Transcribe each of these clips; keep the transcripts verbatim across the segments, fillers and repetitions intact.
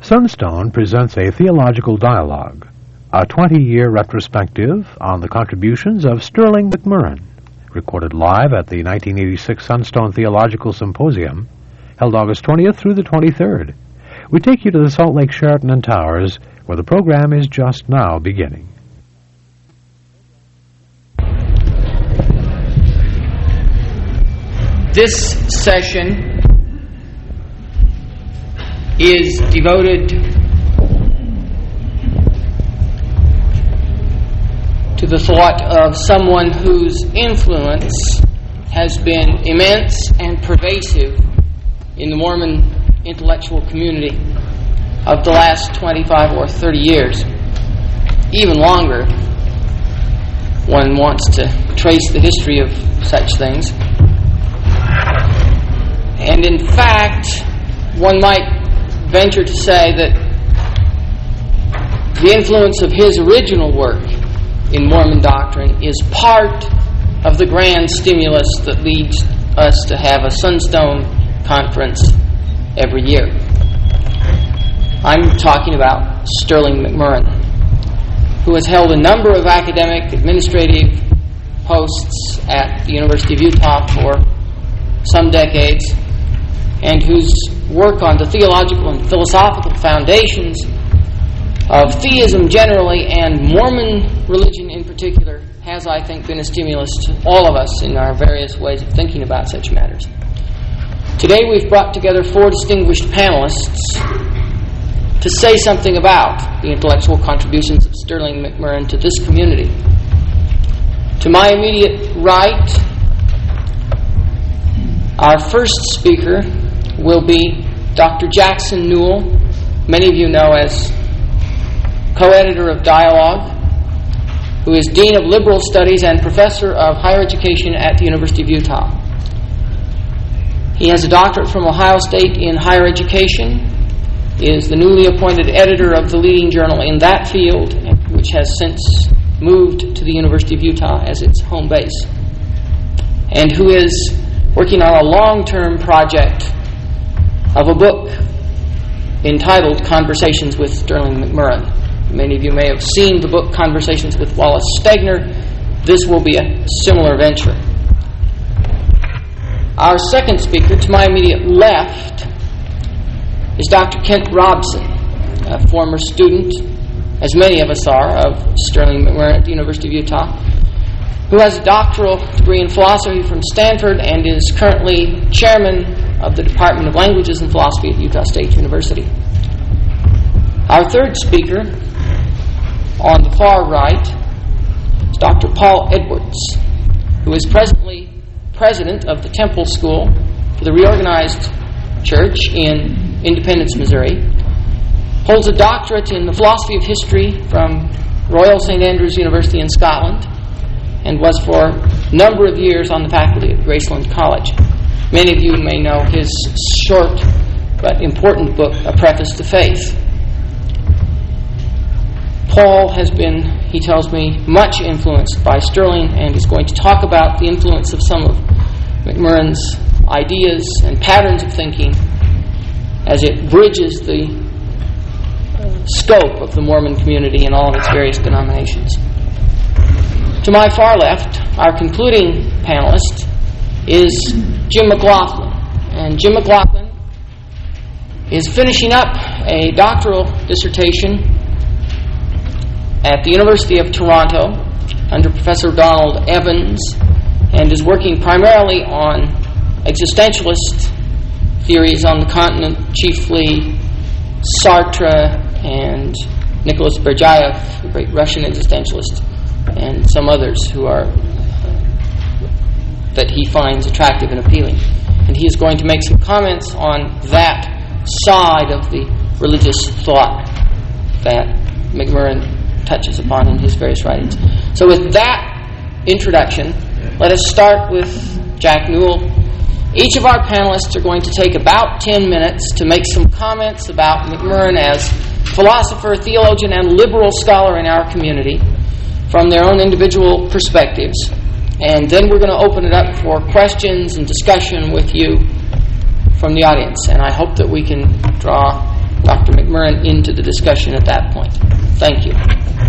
Sunstone presents a theological dialogue, a twenty-year retrospective on the contributions of Sterling McMurrin, recorded live at the nineteen eighty-six Sunstone Theological Symposium, held August twentieth through the twenty-third. We take you to the Salt Lake Sheraton and Towers, where the program is just now beginning. This session is devoted to the thought of someone whose influence has been immense and pervasive in the Mormon intellectual community of the last twenty-five or thirty years, even longer. One wants to trace the history of such things. And in fact, one might venture to say that the influence of his original work in Mormon doctrine is part of the grand stimulus that leads us to have a Sunstone conference every year. I'm talking about Sterling McMurrin, who has held a number of academic, administrative posts at the University of Utah for some decades, and whose work on the theological and philosophical foundations of theism generally and Mormon religion in particular has, I think, been a stimulus to all of us in our various ways of thinking about such matters. Today we've brought together four distinguished panelists to say something about the intellectual contributions of Sterling McMurrin to this community. To my immediate right, our first speaker will be Doctor Jackson Newell, many of you know as co-editor of Dialogue, who is Dean of Liberal Studies and Professor of Higher Education at the University of Utah. He has a doctorate from Ohio State in Higher Education, is the newly appointed editor of the leading journal in that field, which has since moved to the University of Utah as its home base, and who is working on a long-term project of a book entitled Conversations with Sterling McMurrin. Many of you may have seen the book Conversations with Wallace Stegner. This will be a similar venture. Our second speaker, to my immediate left, is Doctor Kent Robson, a former student, as many of us are, of Sterling McMurrin at the University of Utah, who has a doctoral degree in philosophy from Stanford and is currently chairman of the Department of Languages and Philosophy at Utah State University. Our third speaker, on the far right, is Doctor Paul Edwards, who is presently president of the Temple School for the Reorganized Church in Independence, Missouri, holds a doctorate in the philosophy of history from Royal Saint Andrews University in Scotland, and was for a number of years on the faculty at Graceland College. Many of you may know his short but important book, A Preface to Faith. Paul has been, he tells me, much influenced by Sterling and is going to talk about the influence of some of McMurrin's ideas and patterns of thinking as it bridges the scope of the Mormon community in all of its various denominations. To my far left, our concluding panelist is Jim McLaughlin. And Jim McLaughlin is finishing up a doctoral dissertation at the University of Toronto under Professor Donald Evans, and is working primarily on existentialist theories on the continent, chiefly Sartre and Nicholas Berdyaev, the great Russian existentialist, and some others who are that he finds attractive and appealing. And he is going to make some comments on that side of the religious thought that McMurrin touches upon in his various writings. So with that introduction, let us start with Jack Newell. Each of our panelists are going to take about ten minutes to make some comments about McMurrin as philosopher, theologian, and liberal scholar in our community from their own individual perspectives. And then we're going to open it up for questions and discussion with you from the audience. And I hope that we can draw Doctor McMurrin into the discussion at that point. Thank you.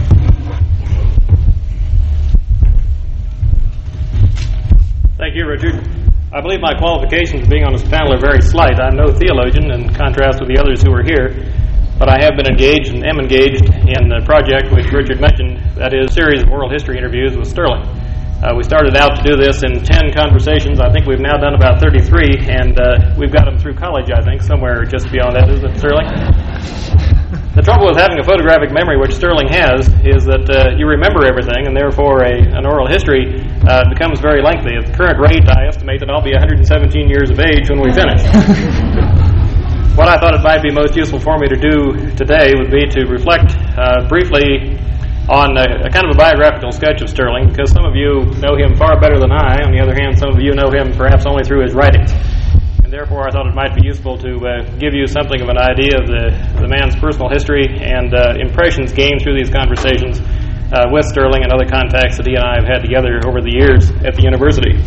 Thank you, Richard. I believe my qualifications being on this panel are very slight. I'm no theologian in contrast with the others who are here, but I have been engaged and am engaged in the project which Richard mentioned, that is a series of oral history interviews with Sterling. Uh, we started out to do this in ten conversations. I think we've now done about thirty-three, and uh, we've got them through college, I think, somewhere just beyond that, isn't it, Sterling? The trouble with having a photographic memory, which Sterling has, is that uh, you remember everything, and therefore a, an oral history uh, becomes very lengthy. At the current rate, I estimate that I'll be one hundred seventeen years of age when we finish. What I thought it might be most useful for me to do today would be to reflect uh, briefly on a, a kind of a biographical sketch of Sterling, because some of you know him far better than I. On the other hand, some of you know him perhaps only through his writings. And therefore, I thought it might be useful to uh, give you something of an idea of the, the man's personal history and uh, impressions gained through these conversations uh, with Sterling and other contacts that he and I have had together over the years at the university.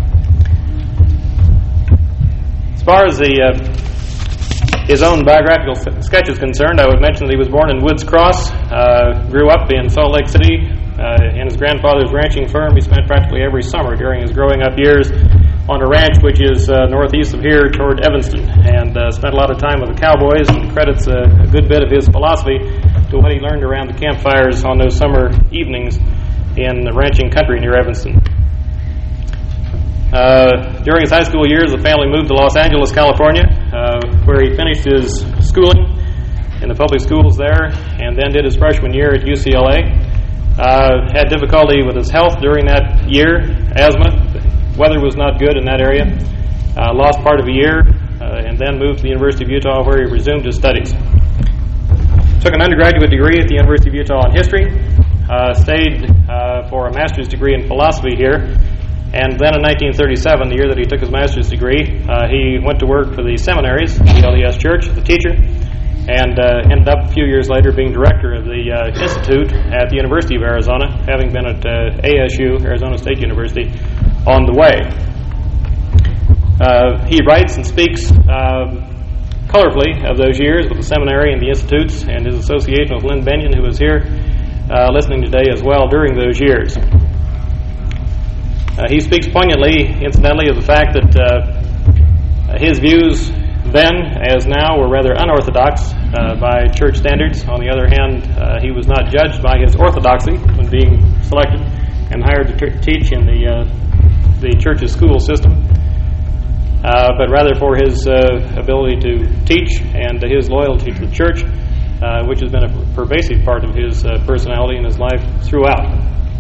As far as the uh, his own biographical sketch is concerned, I would mention that he was born in Woods Cross, uh, grew up in Salt Lake City. Uh, in his grandfather's ranching firm, he spent practically every summer during his growing up years on a ranch which is uh, northeast of here toward Evanston, and uh, spent a lot of time with the cowboys, and credits uh, a good bit of his philosophy to what he learned around the campfires on those summer evenings in the ranching country near Evanston. Uh, during his high school years, the family moved to Los Angeles, California, uh, where he finished his schooling in the public schools there, and then did his freshman year at U C L A. Uh, had difficulty with his health during that year, asthma. The weather was not good in that area. Uh, lost part of a year, uh, and then moved to the University of Utah, where he resumed his studies. Took an undergraduate degree at the University of Utah in history, uh, stayed uh, for a master's degree in philosophy here. And then in nineteen thirty-seven, the year that he took his master's degree, uh, he went to work for the seminaries, the L D S Church, as a teacher, and uh, ended up a few years later being director of the uh, Institute at the University of Arizona, having been at uh, A S U, Arizona State University, on the way. Uh, he writes and speaks uh, colorfully of those years with the seminary and the institutes, and his association with Lynn Benyon, who was here uh, listening today as well during those years. Uh, he speaks poignantly, incidentally, of the fact that uh, his views then, as now, were rather unorthodox uh, by church standards. On the other hand, uh, he was not judged by his orthodoxy when being selected and hired to t- teach in the uh, the church's school system, uh, but rather for his uh, ability to teach and his loyalty to the church, uh, which has been a pervasive part of his uh, personality and his life throughout.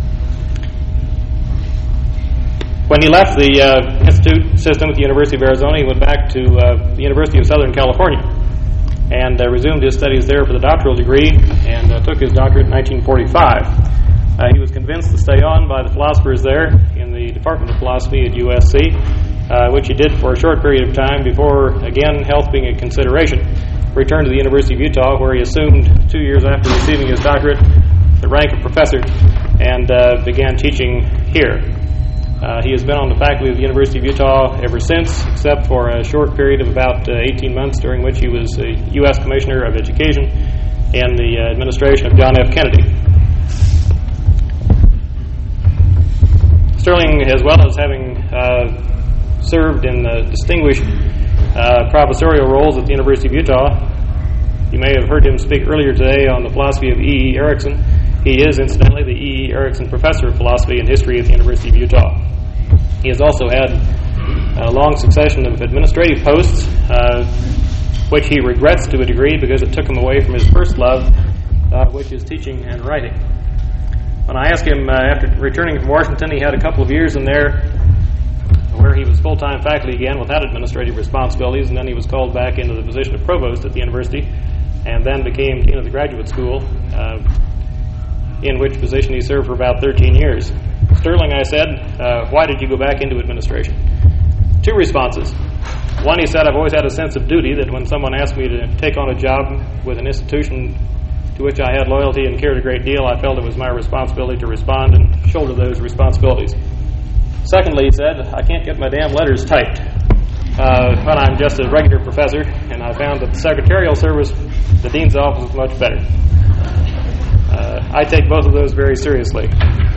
When he left the uh, institute system at the University of Arizona, he went back to uh, the University of Southern California and uh, resumed his studies there for the doctoral degree, and uh, took his doctorate in nineteen forty-five. Uh, he was convinced to stay on by the philosophers there in the Department of Philosophy at U S C, uh, which he did for a short period of time before, again, health being a consideration, returned to the University of Utah, where he assumed two years after receiving his doctorate the rank of professor and uh, began teaching here. Uh, he has been on the faculty of the University of Utah ever since, except for a short period of about uh, eighteen months, during which he was a U S Commissioner of Education in the uh, administration of John F. Kennedy. Sterling, as well as having uh, served in uh, distinguished uh, professorial roles at the University of Utah, you may have heard him speak earlier today on the philosophy of E E. Erickson. He is, incidentally, the E E. Erickson Professor of Philosophy and History at the University of Utah. He has also had a long succession of administrative posts, uh, which he regrets to a degree because it took him away from his first love, uh, which is teaching and writing. When I asked him, uh, after returning from Washington, he had a couple of years in there where he was full-time faculty again without administrative responsibilities, and then he was called back into the position of provost at the university, and then became dean of the graduate school, uh, in which position he served for about thirteen years. Sterling, I said, uh, why did you go back into administration? Two responses. One, he said, I've always had a sense of duty that when someone asked me to take on a job with an institution to which I had loyalty and cared a great deal, I felt it was my responsibility to respond and shoulder those responsibilities. Secondly, he said, I can't get my damn letters typed. uh, when I'm just a regular professor, and I found that the secretarial service, the dean's office, is much better. Uh, I take both of those very seriously.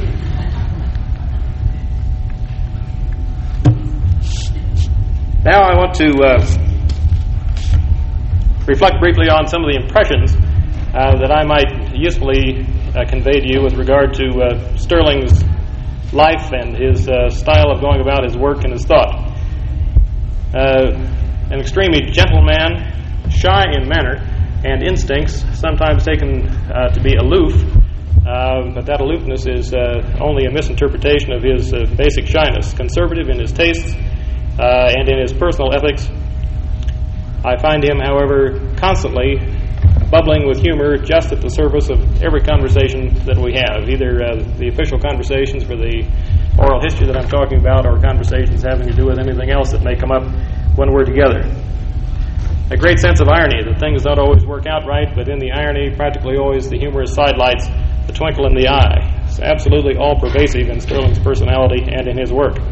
Now I want to uh, reflect briefly on some of the impressions uh, that I might usefully uh, convey to you with regard to uh, Sterling's life and his uh, style of going about his work and his thought. Uh, an extremely gentle man, shy in manner and instincts, sometimes taken uh, to be aloof, uh, but that aloofness is uh, only a misinterpretation of his uh, basic shyness. Conservative in his tastes uh, and in his personal ethics. I find him, however, constantly bubbling with humor just at the surface of every conversation that we have, either uh, the official conversations for the oral history that I'm talking about or conversations having to do with anything else that may come up when we're together. A great sense of irony, that things don't always work out right, but in the irony, practically always the humorous sidelights, the twinkle in the eye. It's absolutely all-pervasive in Sterling's personality and in his work.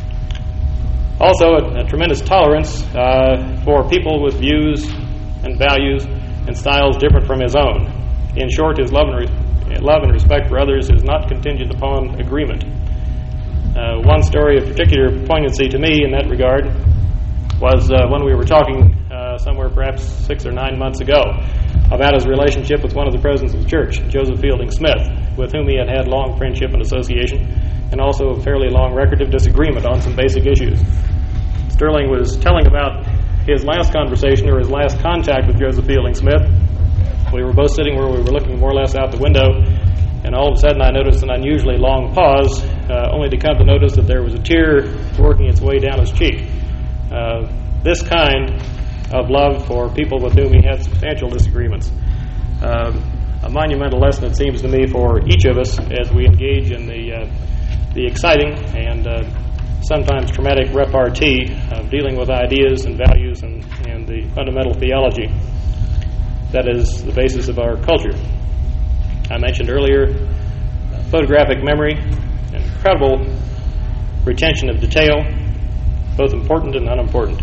Also, a, a tremendous tolerance uh, for people with views and values and styles different from his own. In short, his love and, re- love and respect for others is not contingent upon agreement. Uh, one story of particular poignancy to me in that regard was uh, when we were talking uh, somewhere perhaps six or nine months ago about his relationship with one of the presidents of the church, Joseph Fielding Smith, with whom he had had long friendship and association, and also a fairly long record of disagreement on some basic issues. Sterling was telling about his last conversation or his last contact with Joseph Fielding Smith. We were both sitting where we were looking more or less out the window, and all of a sudden I noticed an unusually long pause, uh, only to come to notice that there was a tear working its way down his cheek. Uh, this kind of love for people with whom he had substantial disagreements. Uh, a monumental lesson, it seems to me, for each of us as we engage in the, uh, the exciting and uh, sometimes traumatic repartee of dealing with ideas and values and, and the fundamental theology that is the basis of our culture. I mentioned earlier photographic memory, incredible retention of detail, both important and unimportant.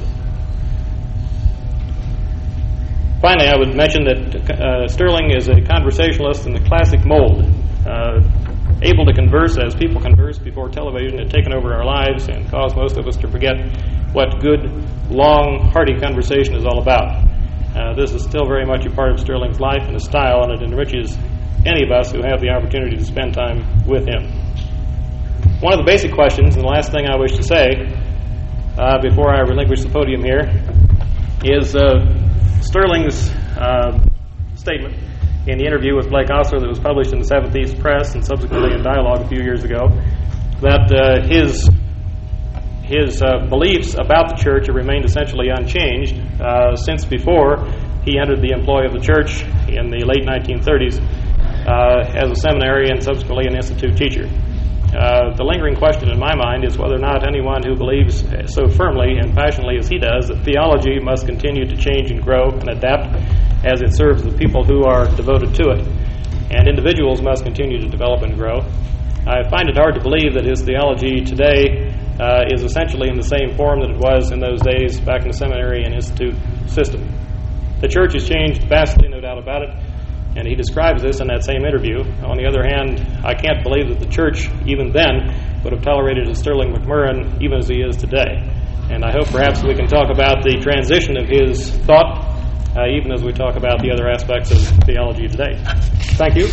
Finally, I would mention that uh, Sterling is a conversationalist in the classic mold, uh, able to converse as people converse before television had taken over our lives and caused most of us to forget what good, long, hearty conversation is all about. Uh, this is still very much a part of Sterling's life and his style, and it enriches any of us who have the opportunity to spend time with him. One of the basic questions, and the last thing I wish to say uh, before I relinquish the podium here, is uh, Sterling's uh, statement in the interview with Blake Ostler that was published in the Seventh East Press and subsequently in Dialogue a few years ago, that uh, his his uh, beliefs about the church have remained essentially unchanged uh, since before he entered the employ of the church in the late nineteen thirties uh, as a seminary and subsequently an institute teacher. Uh, the lingering question in my mind is whether or not anyone who believes so firmly and passionately as he does that theology must continue to change and grow and adapt as it serves the people who are devoted to it, and individuals must continue to develop and grow. I find it hard to believe that his theology today uh, is essentially in the same form that it was in those days back in the seminary and institute system. The church has changed vastly, no doubt about it, and he describes this in that same interview. On the other hand, I can't believe that the church, even then, would have tolerated a Sterling McMurrin even as he is today. And I hope perhaps we can talk about the transition of his thought, uh, even as we talk about the other aspects of theology today. Thank you.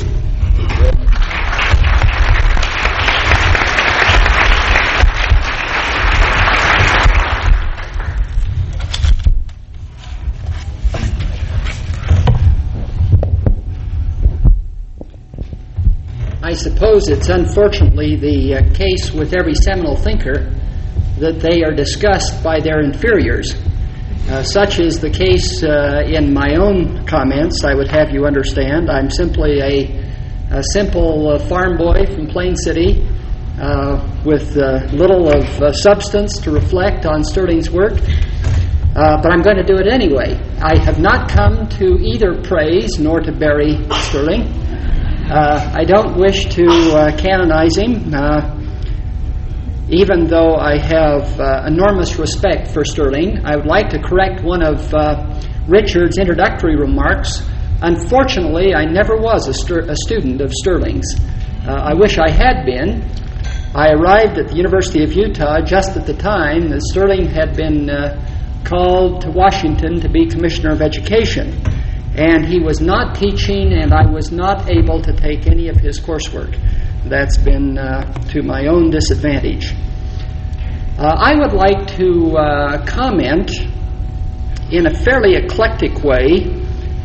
I suppose it's unfortunately the uh, case with every seminal thinker that they are discussed by their inferiors. Uh, such is the case uh, in my own comments. I would have you understand I'm simply a, a simple uh, farm boy from Plain City uh, with uh, little of uh, substance to reflect on Sterling's work. Uh, but I'm going to do it anyway. I have not come to either praise nor to bury Sterling. Uh, I don't wish to uh, canonize him. Uh, even though I have uh, enormous respect for Sterling, I would like to correct one of uh, Richard's introductory remarks. Unfortunately, I never was a, stu- a student of Sterling's. Uh, I wish I had been. I arrived at the University of Utah just at the time that Sterling had been uh, called to Washington to be Commissioner of Education. And he was not teaching, and I was not able to take any of his coursework. That's been uh, to my own disadvantage. Uh, I would like to uh, comment in a fairly eclectic way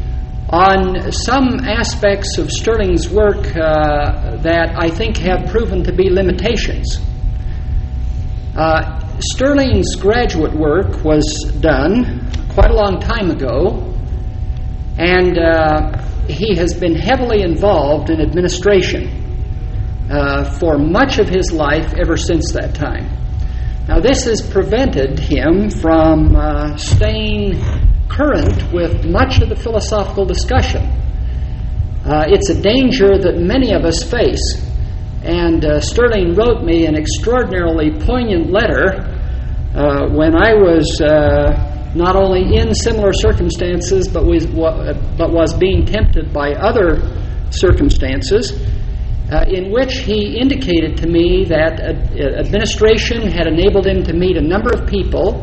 on some aspects of Sterling's work uh, that I think have proven to be limitations. Uh, Sterling's graduate work was done quite a long time ago, and uh, he has been heavily involved in administration uh, for much of his life ever since that time. Now, this has prevented him from uh, staying current with much of the philosophical discussion. Uh, it's a danger that many of us face, and uh, Sterling wrote me an extraordinarily poignant letter uh, when I was uh, not only in similar circumstances, but was, but was being tempted by other circumstances, uh, in which he indicated to me that uh, administration had enabled him to meet a number of people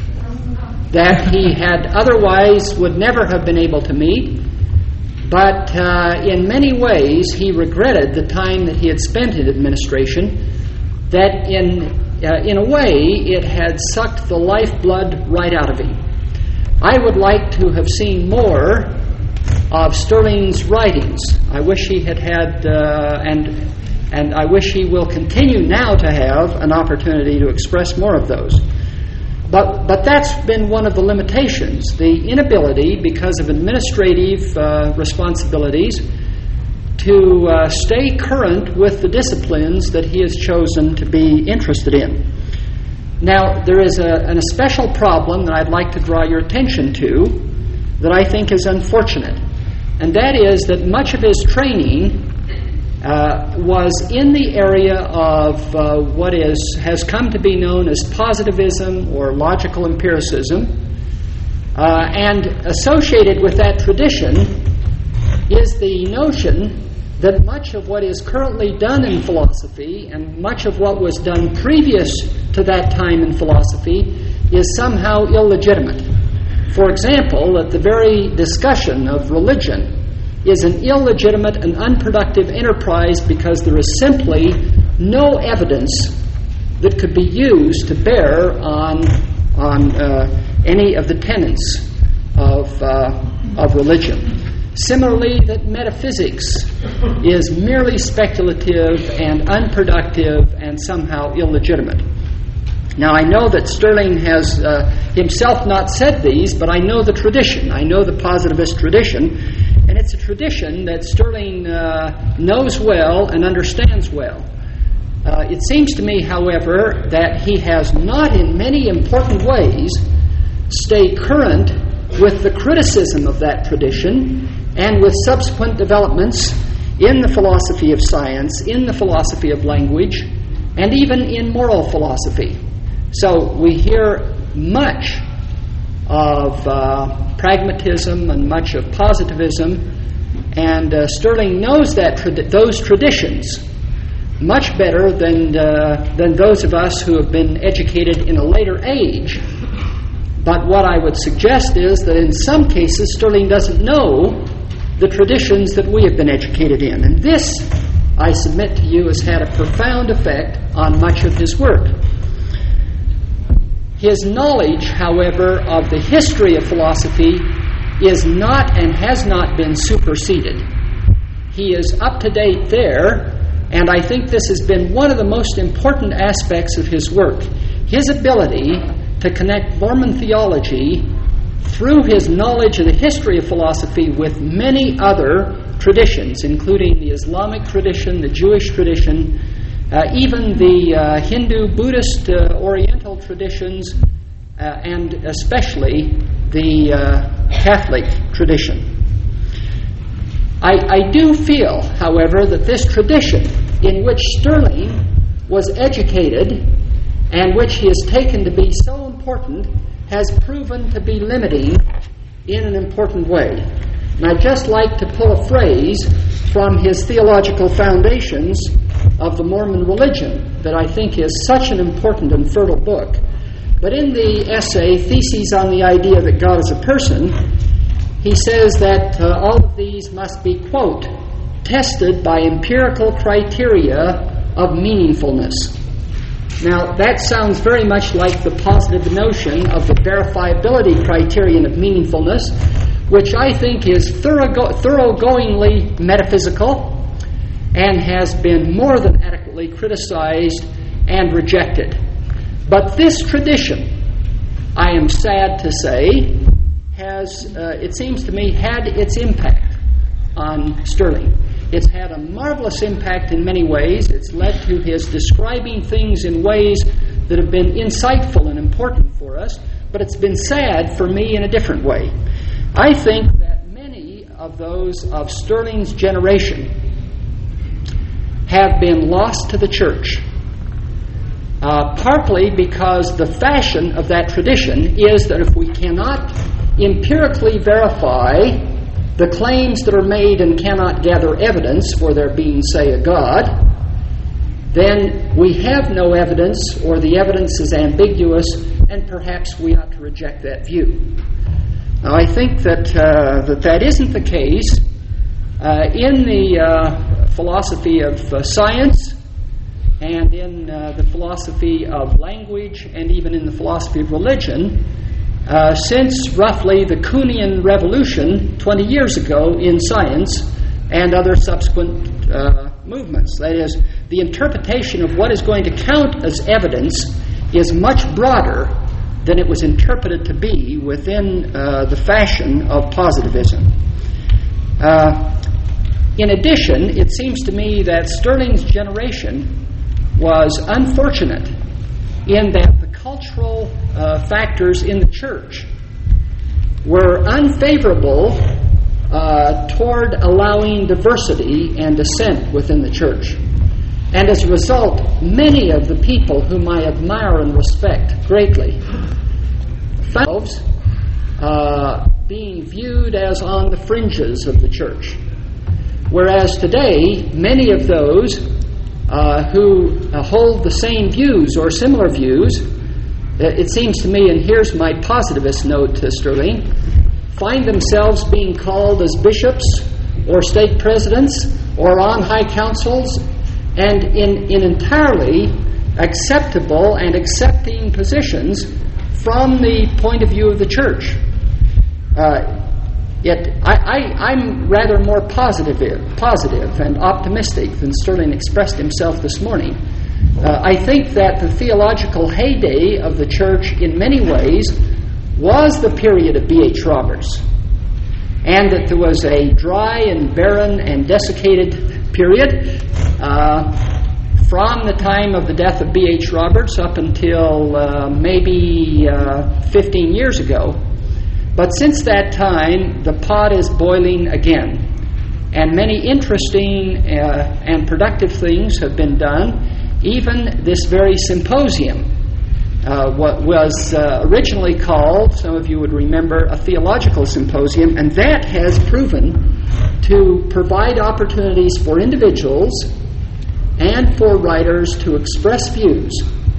that he had otherwise would never have been able to meet, but uh, in many ways he regretted the time that he had spent in administration, that in Uh, in a way, it had sucked the lifeblood right out of him. I would like to have seen more of Sterling's writings. I wish he had had, uh, and and I wish he will continue now to have an opportunity to express more of those. But but that's been one of the limitations, the inability, because of administrative uh, responsibilities, to uh, stay current with the disciplines that he has chosen to be interested in. Now, there is a, an especial problem that I'd like to draw your attention to that I think is unfortunate, and that is that much of his training uh, was in the area of uh, what is has come to be known as positivism or logical empiricism, uh, and associated with that tradition is the notion that much of what is currently done in philosophy and much of what was done previous to that time in philosophy is somehow illegitimate. For example, that the very discussion of religion is an illegitimate and unproductive enterprise because there is simply no evidence that could be used to bear on, on uh, any of the tenets of, uh, of religion. Similarly, that metaphysics is merely speculative and unproductive and somehow illegitimate. Now, I know that Sterling has uh, himself not said these, but I know the tradition. I know the positivist tradition, and it's a tradition that Sterling uh, knows well and understands well. Uh, it seems to me, however, that he has not in many important ways stayed current with the criticism of that tradition and with subsequent developments in the philosophy of science, in the philosophy of language, and even in moral philosophy. So we hear much of uh, pragmatism and much of positivism, and uh, Sterling knows that tra- those traditions much better than uh, than those of us who have been educated in a later age. But what I would suggest is that in some cases Sterling doesn't know the traditions that we have been educated in. And this, I submit to you, has had a profound effect on much of his work. His knowledge, however, of the history of philosophy is not and has not been superseded. He is up to date there, and I think this has been one of the most important aspects of his work. His ability to connect Mormon theology through his knowledge of the history of philosophy with many other traditions, including the Islamic tradition, the Jewish tradition, uh, even the uh, Hindu, Buddhist, uh, Oriental traditions, uh, and especially the uh, Catholic tradition. I, I do feel, however, that this tradition in which Sterling was educated and which he has taken to be so important, has proven to be limiting in an important way. And I'd just like to pull a phrase from his Theological Foundations of the Mormon Religion that I think is such an important and fertile book. But in the essay, Theses on the Idea that God is a Person, he says that uh, all of these must be, quote, tested by empirical criteria of meaningfulness. Now, that sounds very much like the positive notion of the verifiability criterion of meaningfulness, which I think is thorough- thoroughgoingly metaphysical and has been more than adequately criticized and rejected. But this tradition, I am sad to say, has, uh, it seems to me, had its impact on Stirling. It's had a marvelous impact in many ways. It's led to his describing things in ways that have been insightful and important for us, but it's been sad for me in a different way. I think that many of those of Stirling's generation have been lost to the church, uh, partly because the fashion of that tradition is that if we cannot empirically verify the claims that are made and cannot gather evidence for there being, say, a God, then we have no evidence, or the evidence is ambiguous, and perhaps we ought to reject that view. Now, I think that uh, that, that isn't the case. Uh, in the uh, philosophy of uh, science, and in uh, the philosophy of language, and even in the philosophy of religion, Uh, since roughly the Kuhnian Revolution twenty years ago in science and other subsequent uh, movements. That is, the interpretation of what is going to count as evidence is much broader than it was interpreted to be within uh, the fashion of positivism. Uh, in addition, it seems to me that Stirling's generation was unfortunate in that the cultural uh, factors in the church were unfavorable uh, toward allowing diversity and dissent within the church. And as a result, many of the people whom I admire and respect greatly found themselves uh, being viewed as on the fringes of the church. Whereas today, many of those uh, who uh, hold the same views or similar views, it seems to me, and here's my positivist note to Stirling, find themselves being called as bishops or stake presidents or on high councils and in, in entirely acceptable and accepting positions from the point of view of the church. Uh, yet I, I, I'm rather more positive, positive and optimistic than Stirling expressed himself this morning. Uh, I think that the theological heyday of the church in many ways was the period of B H Roberts, and that there was a dry and barren and desiccated period uh, from the time of the death of B H Roberts up until uh, maybe uh, fifteen years ago. But since that time, the pot is boiling again, and many interesting uh, and productive things have been done. Even this very symposium, uh, what was uh, originally called, some of you would remember, a theological symposium, and that has proven to provide opportunities for individuals and for writers to express views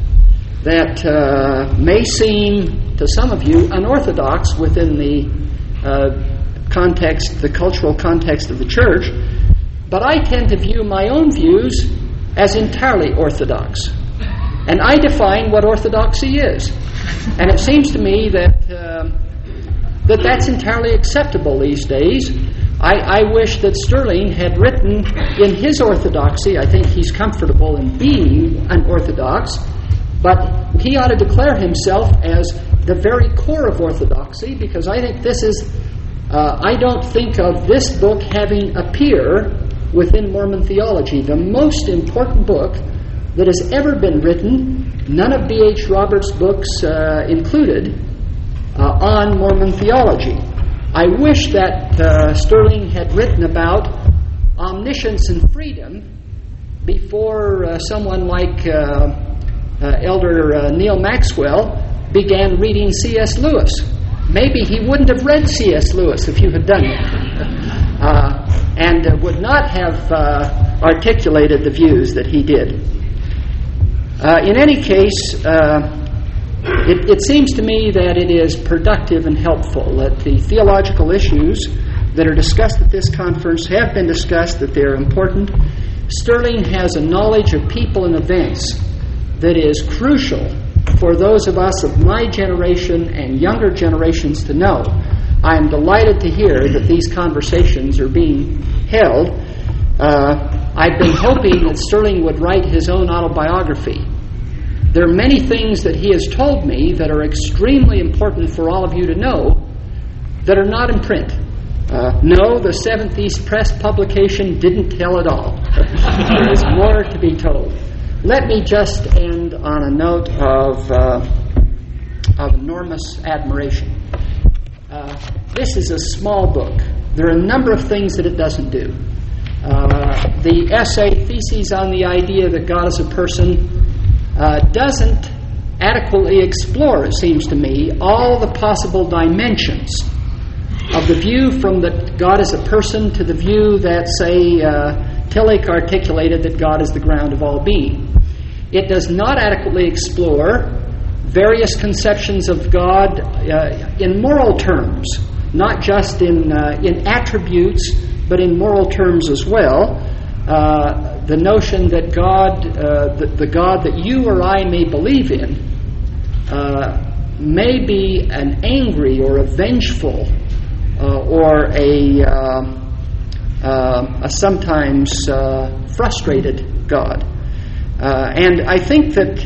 that uh, may seem to some of you unorthodox within the uh, context, the cultural context of the church, but I tend to view my own views as entirely orthodox. And I define what orthodoxy is. And it seems to me that uh, that that's entirely acceptable these days. I, I wish that Stirling had written in his orthodoxy. I think he's comfortable in being unorthodox, but he ought to declare himself as the very core of orthodoxy, because I think this is, uh, I don't think of this book having a peer within Mormon theology. The most important book that has ever been written, none of B H Roberts' books uh, included, uh, on Mormon theology. I wish that uh, Stirling had written about omniscience and freedom before uh, someone like uh, uh, Elder uh, Neil Maxwell began reading C S Lewis. Maybe he wouldn't have read C S Lewis if you had done it, uh, and uh, would not have uh, articulated the views that he did. Uh, in any case, uh, it, it seems to me that it is productive and helpful that the theological issues that are discussed at this conference have been discussed, that they're important. Sterling has a knowledge of people and events that is crucial for those of us of my generation and younger generations to know. I am delighted to hear that these conversations are being held. Uh, I've been hoping that Sterling would write his own autobiography. There are many things that he has told me that are extremely important for all of you to know that are not in print. Uh, no, the Seventh East Press publication didn't tell it all. There is more to be told. Let me just end on a note of, uh, of enormous admiration. Uh, this is a small book. There are a number of things that it doesn't do. Uh, the essay, Theses on the Idea that God is a Person, uh, doesn't adequately explore, it seems to me, all the possible dimensions of the view from that God is a person to the view that, say, uh, Tillich articulated that God is the ground of all being. It does not adequately explore various conceptions of God uh, in moral terms, not just in uh, in attributes, but in moral terms as well. Uh, the notion that God, uh, the, the God that you or I may believe in, uh, may be an angry or a vengeful uh, or a, uh, uh, a sometimes uh, frustrated God. Uh, and I think that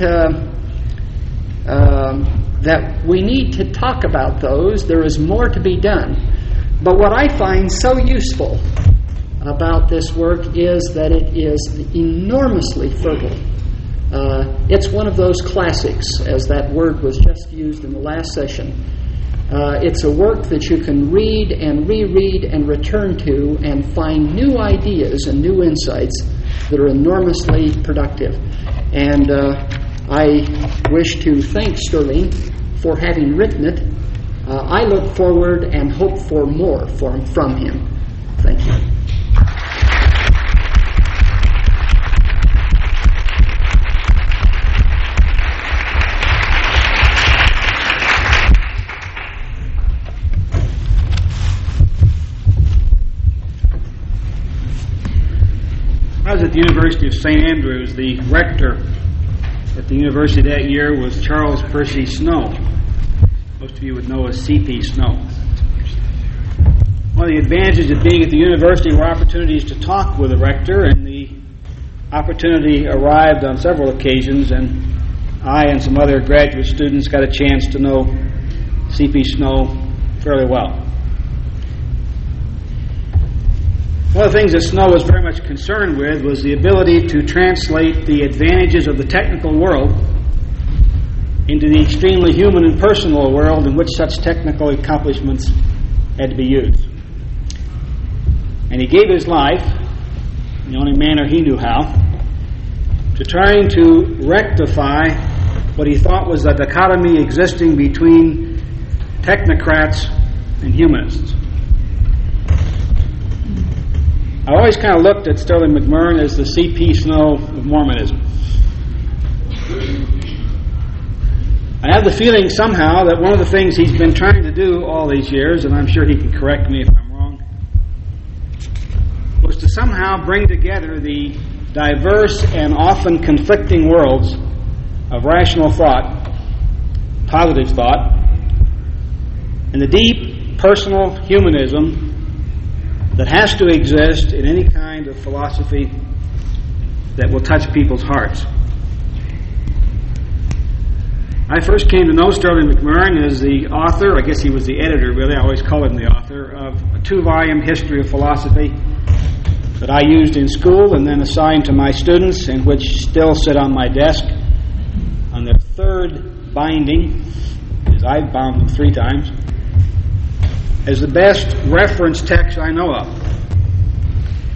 uh, um, that we need to talk about those. There is more to be done. But what I find so useful about this work is that it is enormously fertile. Uh, it's one of those classics, as that word was just used in the last session. Uh, it's a work that you can read and reread and return to and find new ideas and new insights that are enormously productive. And uh, I wish to thank Sterling for having written it. Uh, I look forward and hope for more from, from him. Thank you. I was at the University of Saint Andrews. The rector at the university that year was Charles Percy Snow. Most of you would know as C P Snow. One of the advantages of being at the university were opportunities to talk with the rector, and the opportunity arrived on several occasions, and I and some other graduate students got a chance to know C P Snow fairly well. One of the things that Snow was very much concerned with was the ability to translate the advantages of the technical world into the extremely human and personal world in which such technical accomplishments had to be used. And he gave his life, in the only manner he knew how, to trying to rectify what he thought was a dichotomy existing between technocrats and humanists. I always kind of looked at Sterling McMurrin as the C P Snow of Mormonism. I have the feeling somehow that one of the things he's been trying to do all these years, and I'm sure he can correct me if I'm wrong, was to somehow bring together the diverse and often conflicting worlds of rational thought, positive thought, and the deep personal humanism that has to exist in any kind of philosophy that will touch people's hearts. I first came to know Sterling McMurrin as the author, I guess he was the editor really, I always call him the author, of a two-volume history of philosophy that I used in school and then assigned to my students, and which still sit on my desk. On their third binding, because I've bound them three times, as the best reference text I know of.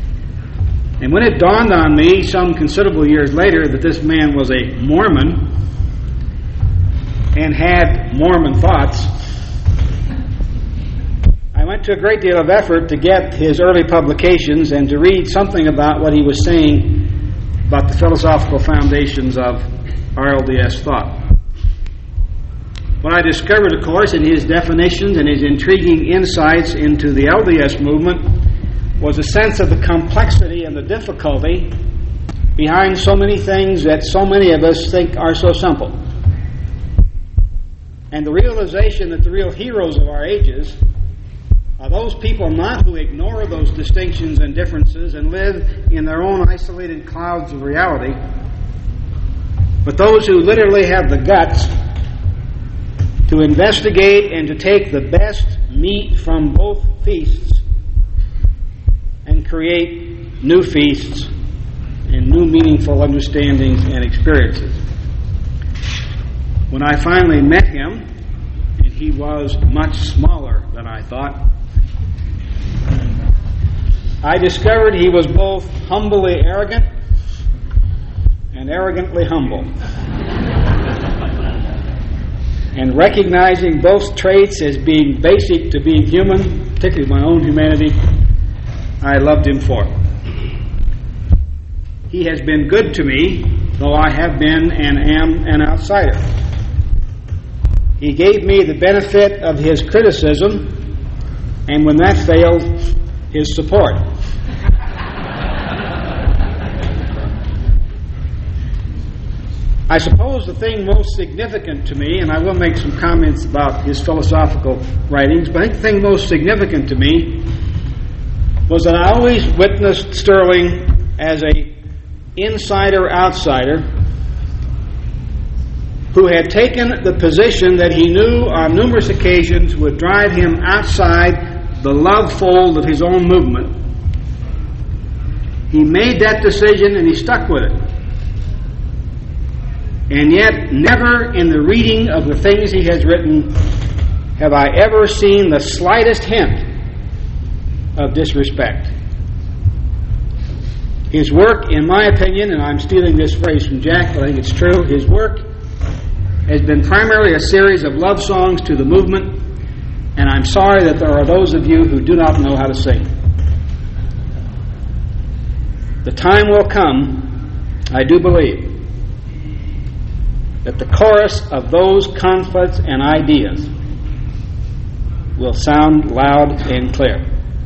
And when it dawned on me some considerable years later that this man was a Mormon, and had Mormon thoughts, I went to a great deal of effort to get his early publications and to read something about what he was saying about the philosophical foundations of R L D S thought. What I discovered, of course, in his definitions and his intriguing insights into the L D S movement was a sense of the complexity and the difficulty behind so many things that so many of us think are so simple. And the realization that the real heroes of our ages are those people not who ignore those distinctions and differences and live in their own isolated clouds of reality, but those who literally have the guts to investigate and to take the best meat from both feasts and create new feasts and new meaningful understandings and experiences. When I finally met him, and he was much smaller than I thought, I discovered he was both humbly arrogant and arrogantly humble. And recognizing both traits as being basic to being human, particularly my own humanity, I loved him for it. He has been good to me, though I have been and am an outsider. He gave me the benefit of his criticism, and when that failed, his support. I suppose the thing most significant to me, and I will make some comments about his philosophical writings, but I think the thing most significant to me was that I always witnessed Sterling as a insider-outsider who had taken the position that he knew on numerous occasions would drive him outside the love fold of his own movement. He made that decision and he stuck with it. And yet, never in the reading of the things he has written have I ever seen the slightest hint of disrespect. His work, in my opinion, and I'm stealing this phrase from Jack, but I think it's true, his work has been primarily a series of love songs to the movement, and I'm sorry that there are those of you who do not know how to sing. The time will come, I do believe, that the chorus of those concepts and ideas will sound loud and clear.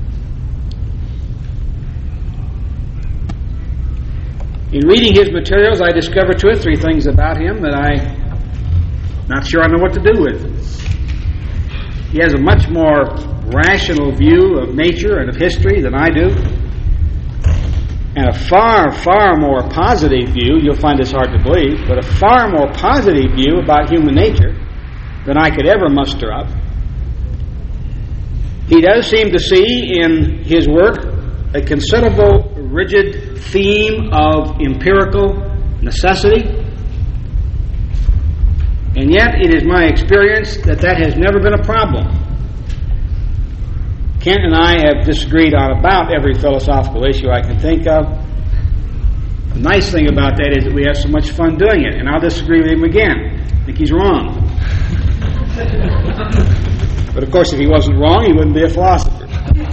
In reading his materials, I discovered two or three things about him that I'm not sure I know what to do with. He has a much more rational view of nature and of history than I do, and a far, far more positive view, you'll find this hard to believe, but a far more positive view about human nature than I could ever muster up. He does seem to see in his work a considerable rigid theme of empirical necessity, and yet it is my experience that that has never been a problem. Kent and I have disagreed on about every philosophical issue I can think of. The nice thing about that is that we have so much fun doing it, and I'll disagree with him again. I think he's wrong. But of course, if he wasn't wrong, he wouldn't be a philosopher.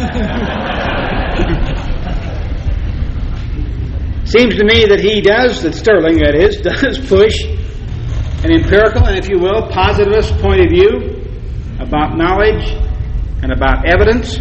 Seems to me that he does, that Sterling, that is, does push an empirical and, if you will, positivist point of view about knowledge and about evidence.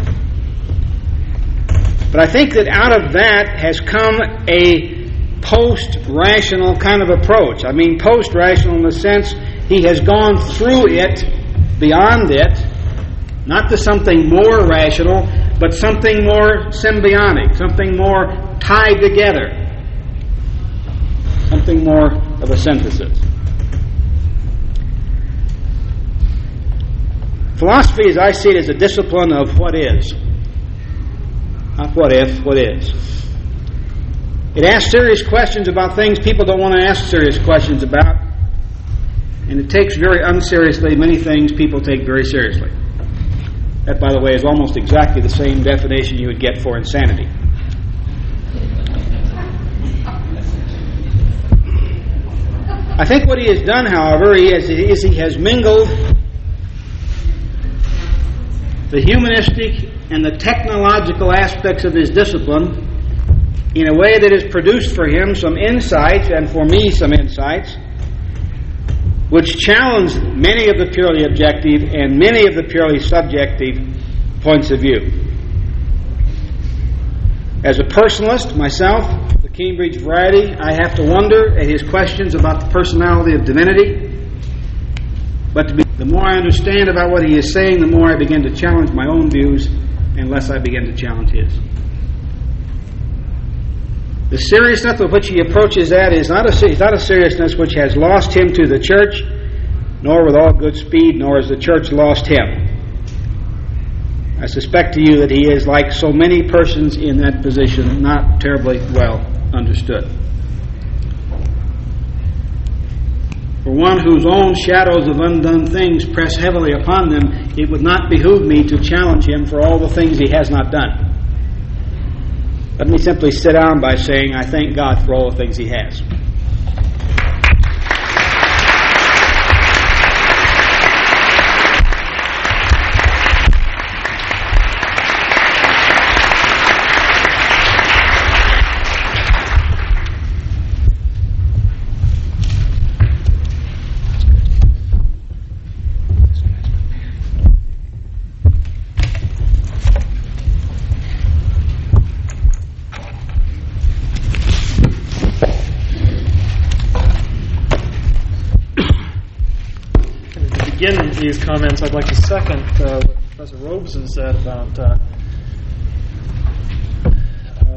But I think that out of that has come a post-rational kind of approach. I mean post-rational in the sense he has gone through it, beyond it, not to something more rational, but something more symbiotic, something more tied together, something more of a synthesis. Philosophy, as I see it, is a discipline of what is. Not what if, what is. It asks serious questions about things people don't want to ask serious questions about. And it takes very unseriously many things people take very seriously. That, by the way, is almost exactly the same definition you would get for insanity. I think what he has done, however, is, is he has mingled the humanistic and the technological aspects of his discipline in a way that has produced for him some insights, and for me some insights, which challenge many of the purely objective and many of the purely subjective points of view. As a personalist myself, the Cambridge variety, I have to wonder at his questions about the personality of divinity. But to be, the more I understand about what he is saying, the more I begin to challenge my own views, and less I begin to challenge his. The seriousness with which he approaches that is not a, is not a seriousness which has lost him to the church, nor with all good speed, nor has the church lost him. I suspect to you that he is, like so many persons in that position, not terribly well understood. For one whose own shadows of undone things press heavily upon them, it would not behoove me to challenge him for all the things he has not done. Let me simply sit down by saying I thank God for all the things he has. These comments, I'd like to second uh, what Professor Robeson said about uh, uh,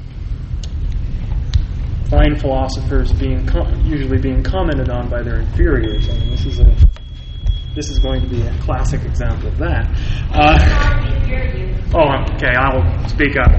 fine philosophers being com- usually being commented on by their inferiors. I mean, this is a this is going to be a classic example of that. Uh, oh, okay, I'll speak up.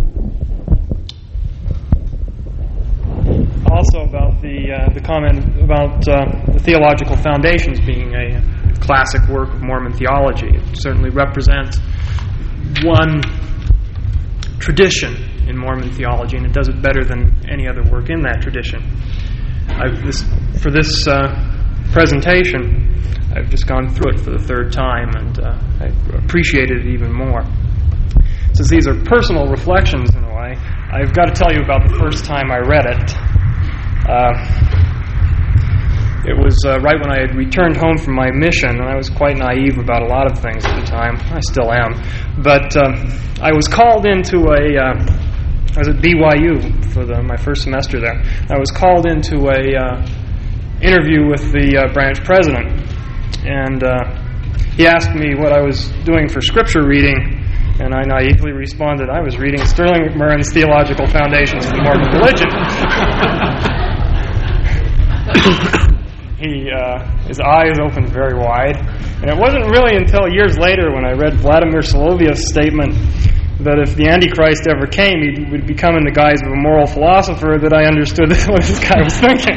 Also about the uh, the comment about uh, the theological foundations being a classic work of Mormon theology. It certainly represents one tradition in Mormon theology, and it does it better than any other work in that tradition. I've this, for this uh, presentation, I've just gone through it for the third time, and uh, I appreciated it even more. Since these are personal reflections in a way, I've got to tell you about the first time I read it. Uh, It was uh, right when I had returned home from my mission, and I was quite naive about a lot of things at the time. I still am. But um, I was called into a... Uh, I was at B Y U for the, my first semester there. I was called into a uh, interview with the uh, branch president, and uh, he asked me what I was doing for scripture reading, and I naively responded, I was reading Sterling McMurrin's Theological Foundations of the Mormon Religion. He, uh, his eyes opened very wide. And it wasn't really until years later when I read Vladimir Solovyev's statement that if the Antichrist ever came, he would become in the guise of a moral philosopher that I understood what this guy was thinking.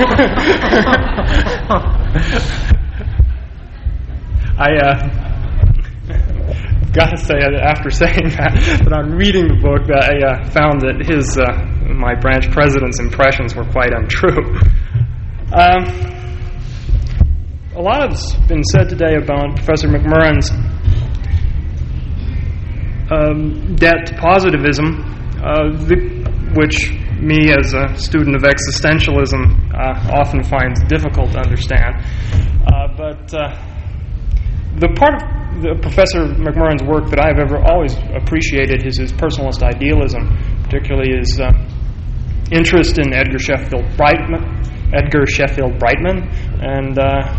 I uh, got to say, after saying that, that on reading the book, that I uh, found that his, uh, my branch president's impressions were quite untrue. Um... A lot has been said today about Professor McMurrin's um, debt to positivism, uh, the, which me as a student of existentialism uh, often finds difficult to understand. Uh, but uh, the part of the Professor McMurrin's work that I've ever always appreciated is his personalist idealism, particularly his uh, interest in Edgar Sheffield Brightman, Edgar Sheffield Brightman, and uh,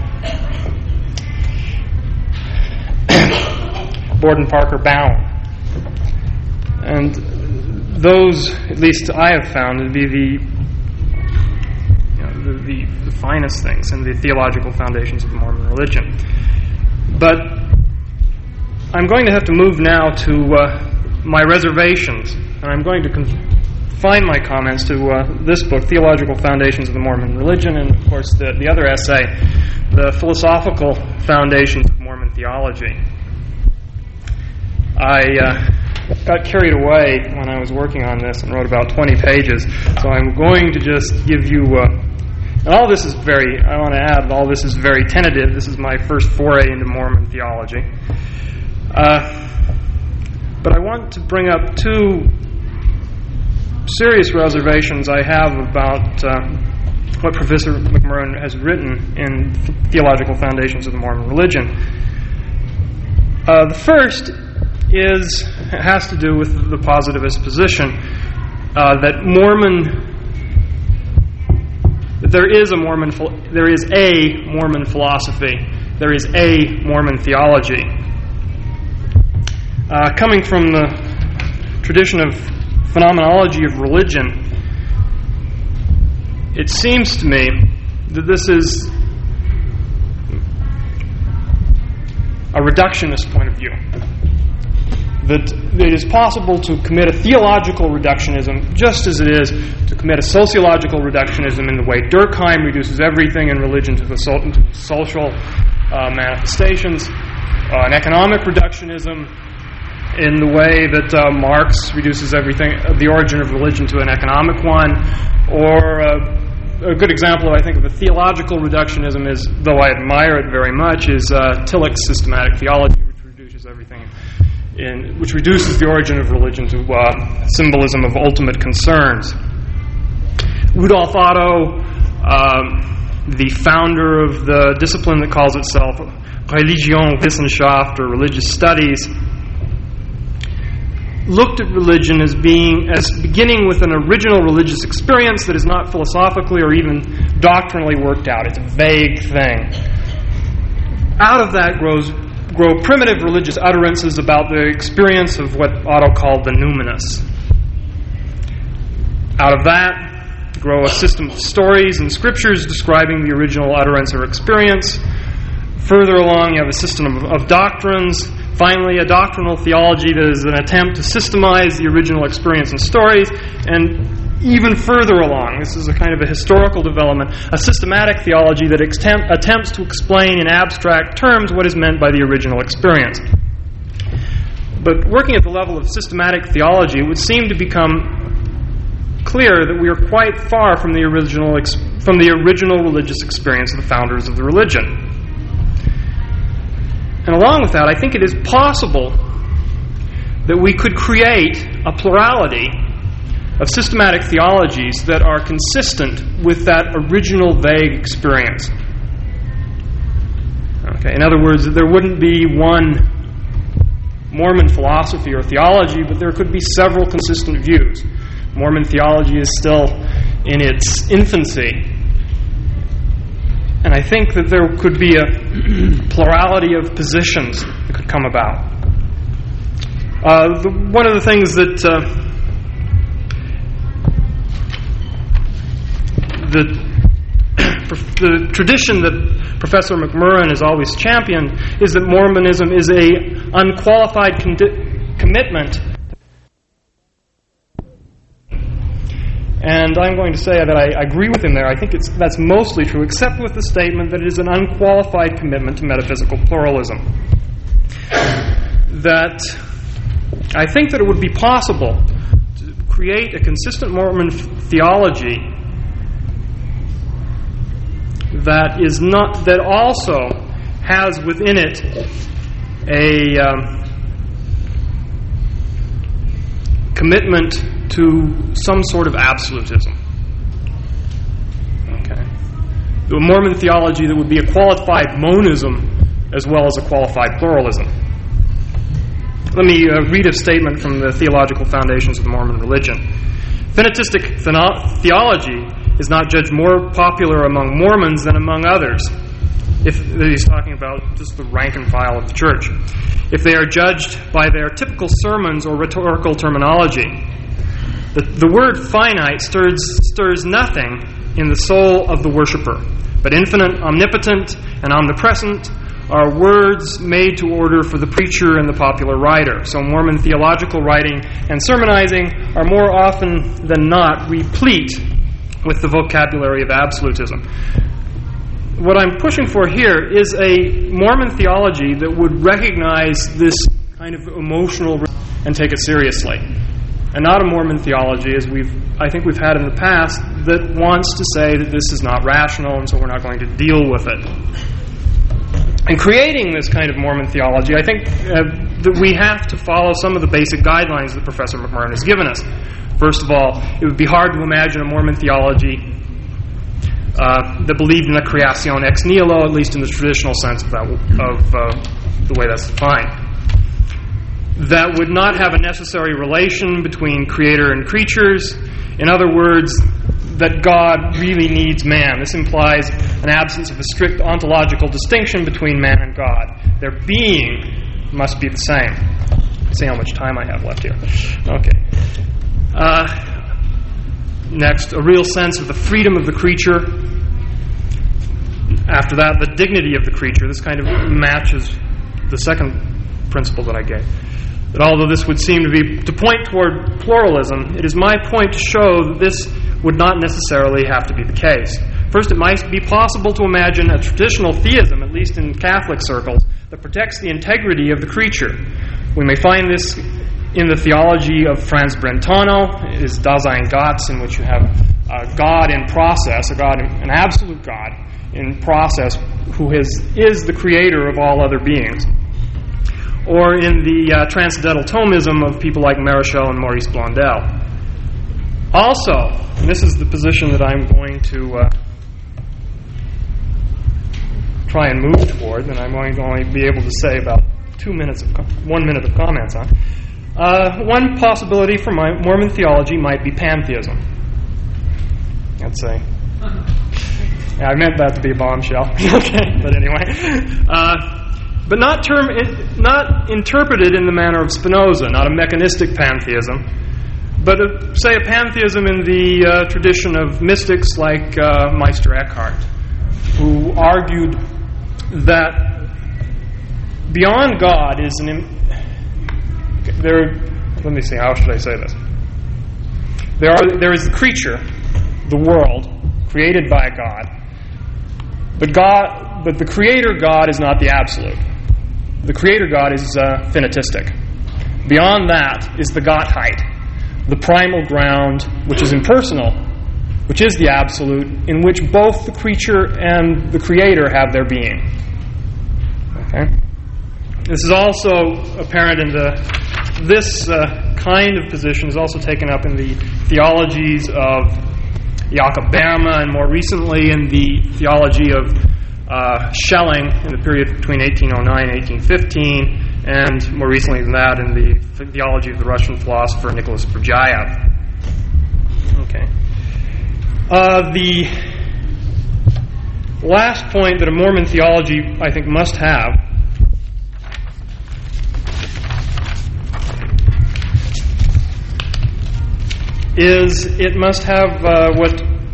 Borden Parker Bowen. And those, at least I have found, to be the, you know, the, the, the finest things in the theological foundations of the Mormon religion. But I'm going to have to move now to uh, my reservations, and I'm going to confine my comments to uh, this book, Theological Foundations of the Mormon Religion, and of course the, the other essay, The Philosophical Foundations of Mormon Theology. I uh, got carried away when I was working on this and wrote about twenty pages, so I'm going to just give you uh, And all this is very, I want to add, all this is very tentative. This is my first foray into Mormon theology. Uh, but I want to bring up two serious reservations I have about uh, what Professor McMurrin has written in Theological Foundations of the Mormon Religion. Uh, the first is has to do with the positivist position uh, that Mormon that there is a Mormon there is a Mormon philosophy, there is a Mormon theology. Uh, coming from the tradition of phenomenology of religion, it seems to me that this is a reductionist point of view. That it is possible to commit a theological reductionism just as it is to commit a sociological reductionism in the way Durkheim reduces everything in religion to the so- to social uh, manifestations, uh, an economic reductionism in the way that uh, Marx reduces everything, uh, the origin of religion to an economic one, or uh, a good example, I think, of a theological reductionism is, though I admire it very much, is uh, Tillich's systematic theology, which reduces everything in, which reduces the origin of religion to uh, symbolism of ultimate concerns. Rudolf Otto, um, the founder of the discipline that calls itself Religionswissenschaft, or religious studies, looked at religion as being as beginning with an original religious experience that is not philosophically or even doctrinally worked out. It's a vague thing. Out of that grows grow primitive religious utterances about the experience of what Otto called the numinous. Out of that grow a system of stories and scriptures describing the original utterance or experience. Further along, you have a system of, of doctrines. Finally, a doctrinal theology that is an attempt to systemize the original experience and stories. And even further along, this is a kind of a historical development, a systematic theology that extem- attempts to explain in abstract terms what is meant by the original experience. But working at the level of systematic theology, it would seem to become clear that we are quite far from the original ex- from the original religious experience of the founders of the religion. And along with that, I think it is possible that we could create a plurality of systematic theologies that are consistent with that original vague experience. Okay, in other words, there wouldn't be one Mormon philosophy or theology, but there could be several consistent views. Mormon theology is still in its infancy. And I think that there could be a plurality of positions that could come about. Uh, the, one of the things that uh, the, the tradition that Professor McMurrin has always championed is that Mormonism is a unqualified con- commitment. And I'm going to say that I agree with him there. I think it's, that's mostly true, except with the statement that it is an unqualified commitment to metaphysical pluralism. That I think that it would be possible to create a consistent Mormon theology that is not that also has within it a um, commitment to some sort of absolutism. Okay. A Mormon theology that would be a qualified monism as well as a qualified pluralism. Let me uh, read a statement from the Theological Foundations of the Mormon Religion. Finitistic theno- theology is not judged more popular among Mormons than among others. If he's talking about just the rank and file of the church. If they are judged by their typical sermons or rhetorical terminology. The, the word finite stirs, stirs nothing in the soul of the worshiper, but infinite, omnipotent, and omnipresent are words made to order for the preacher and the popular writer. So Mormon theological writing and sermonizing are more often than not replete with the vocabulary of absolutism. What I'm pushing for here is a Mormon theology that would recognize this kind of emotional and take it seriously. and not a Mormon theology, as we've I think we've had in the past, that wants to say that this is not rational, and so we're not going to deal with it. In creating this kind of Mormon theology, I think uh, that we have to follow some of the basic guidelines that Professor McMurrin has given us. First of all, it would be hard to imagine a Mormon theology uh, that believed in a creación ex nihilo, at least in the traditional sense of, that, of uh, the way that's defined. That would not have a necessary relation between creator and creatures. In other words, that God really needs man. This implies an absence of a strict ontological distinction between man and God. Their being must be the same. Let's see how much time I have left here. Okay. Uh, next, a real sense of the freedom of the creature. After that, the dignity of the creature. This kind of matches the second principle that I gave. That although this would seem to be to point toward pluralism, it is my point to show that this would not necessarily have to be the case. First, it might be possible to imagine a traditional theism, at least in Catholic circles, that protects the integrity of the creature. We may find this in the theology of Franz Brentano, his Dasein Gottes, in which you have a God in process, a God, an absolute God in process, who is, is the creator of all other beings. Or in the uh, transcendental Thomism of people like Marichal and Maurice Blondel. Also, and this is the position that I'm going to uh, try and move toward, and I'm going to only be able to say about two minutes of com- one minute of comments on. Uh, one possibility for my Mormon theology might be pantheism. Let's say. Yeah, I meant that to be a bombshell. Okay, but anyway. Uh, But not term, not interpreted in the manner of Spinoza, not a mechanistic pantheism, but a, say a pantheism in the uh, tradition of mystics like uh, Meister Eckhart, who argued that beyond God is an. Im- there. Let me see. How should I say this? There are. There is the creature, the world, created by God, but God, but the Creator God is not the absolute. The Creator God is uh, finitistic. Beyond that is the Gottheit, the primal ground, which is impersonal, which is the absolute, in which both the creature and the Creator have their being. Okay? This is also apparent in the. This uh, kind of position is also taken up in the theologies of Jakob Berma, and more recently in the theology of Uh, Schelling in the period between eighteen oh nine and eighteen fifteen, and more recently than that in the theology of the Russian philosopher Nicholas Berdyaev. Okay. Uh, the last point that a Mormon theology, I think, must have is it must have uh, what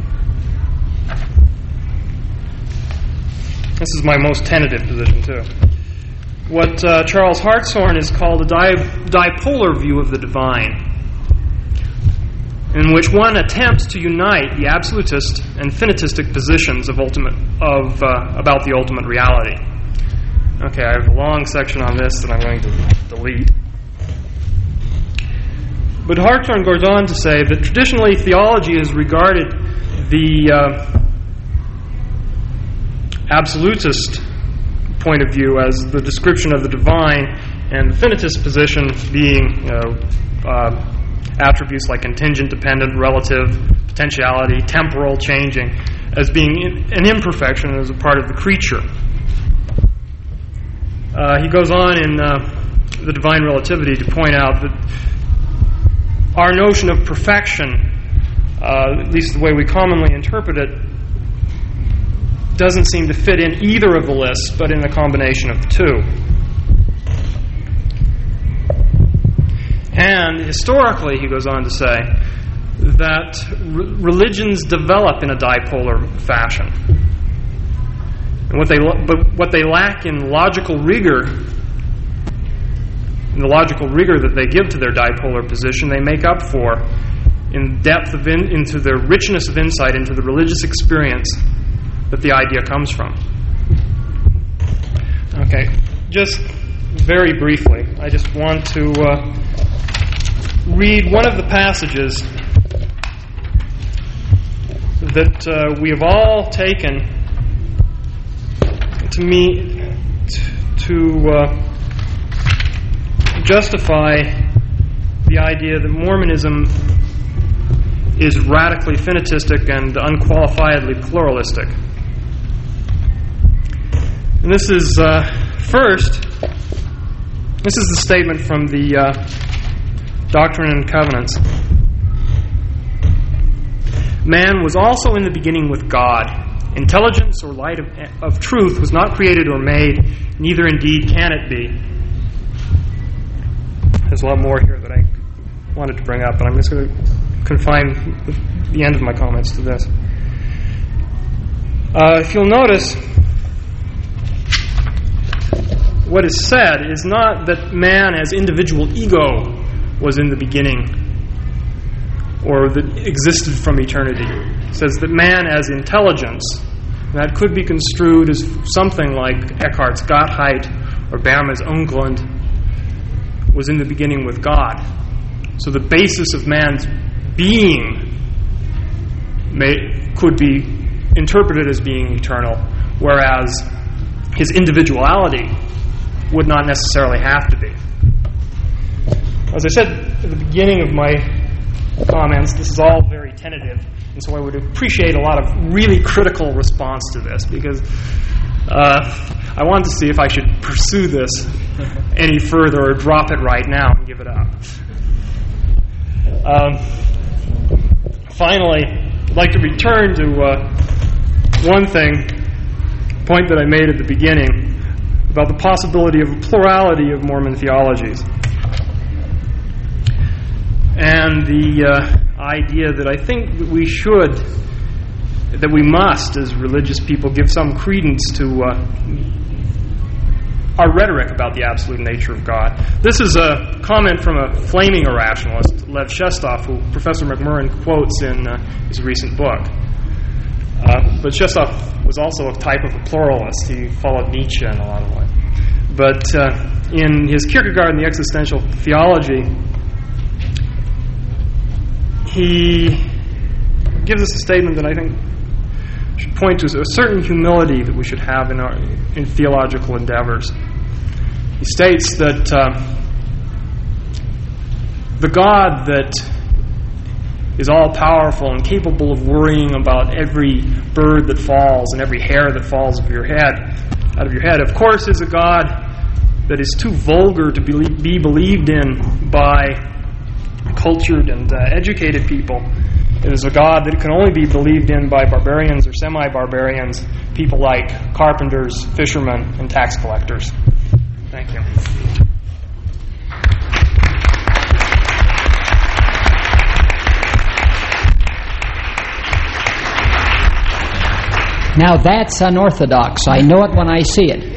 This is my most tentative position, too. What uh, Charles Hartshorne has called a di- dipolar view of the divine, in which one attempts to unite the absolutist and finitistic positions of ultimate of uh, about the ultimate reality. Okay, I have a long section on this that I'm going to delete. But Hartshorne goes on to say that traditionally theology has regarded the uh, absolutist point of view as the description of the divine, and the finitist position being you know, uh, attributes like contingent, dependent, relative, potentiality, temporal, changing, as being in, an imperfection as a part of the creature. Uh, he goes on in uh, the Divine Relativity to point out that our notion of perfection, uh, at least the way we commonly interpret it, doesn't seem to fit in either of the lists, but in the combination of the two. And historically, he goes on to say, that re- religions develop in a dipolar fashion. And what they lo- but what they lack in logical rigor, in the logical rigor that they give to their dipolar position, they make up for in depth of in, into their richness of insight into the religious experience that the idea comes from. Okay, just very briefly, I just want to uh, read one of the passages that uh, we have all taken to me to uh, justify the idea that Mormonism is radically finitistic and unqualifiedly pluralistic. And this is, uh, first, this is the statement from the uh, Doctrine and Covenants. Man was also in the beginning with God. Intelligence or light of, of truth was not created or made, neither indeed can it be. There's a lot more here that I wanted to bring up, but I'm just going to confine the end of my comments to this. Uh, if you'll notice, what is said is not that man as individual ego was in the beginning or that existed from eternity. It says that man as intelligence, that could be construed as something like Eckhart's Gottheit or Berma's Ungland, was in the beginning with God. So the basis of man's being may, could be interpreted as being eternal, whereas his individuality would not necessarily have to be. As I said at the beginning of my comments, this is all very tentative, and so I would appreciate a lot of really critical response to this, because uh, I wanted to see if I should pursue this any further or drop it right now and give it up. Um, finally, I'd like to return to uh, one thing, point that I made at the beginning, about the possibility of a plurality of Mormon theologies. And the uh, idea that I think that we should, that we must, as religious people, give some credence to uh, our rhetoric about the absolute nature of God. This is a comment from a flaming irrationalist, Lev Shestov, who Professor McMurrin quotes in uh, his recent book. Uh, but Shestov was also a type of a pluralist. He followed Nietzsche in a lot of ways. But uh, in his Kierkegaard and the Existential Theology, he gives us a statement that I think should point to a certain humility that we should have in our in theological endeavors. He states that uh, the God that is all-powerful and capable of worrying about every bird that falls and every hair that falls of your head, out of your head, of course, is a God that is too vulgar to be, be believed in by cultured and uh, educated people. It is a God that can only be believed in by barbarians or semi-barbarians, people like carpenters, fishermen, and tax collectors. Thank you. Now that's unorthodox. I know it when I see it.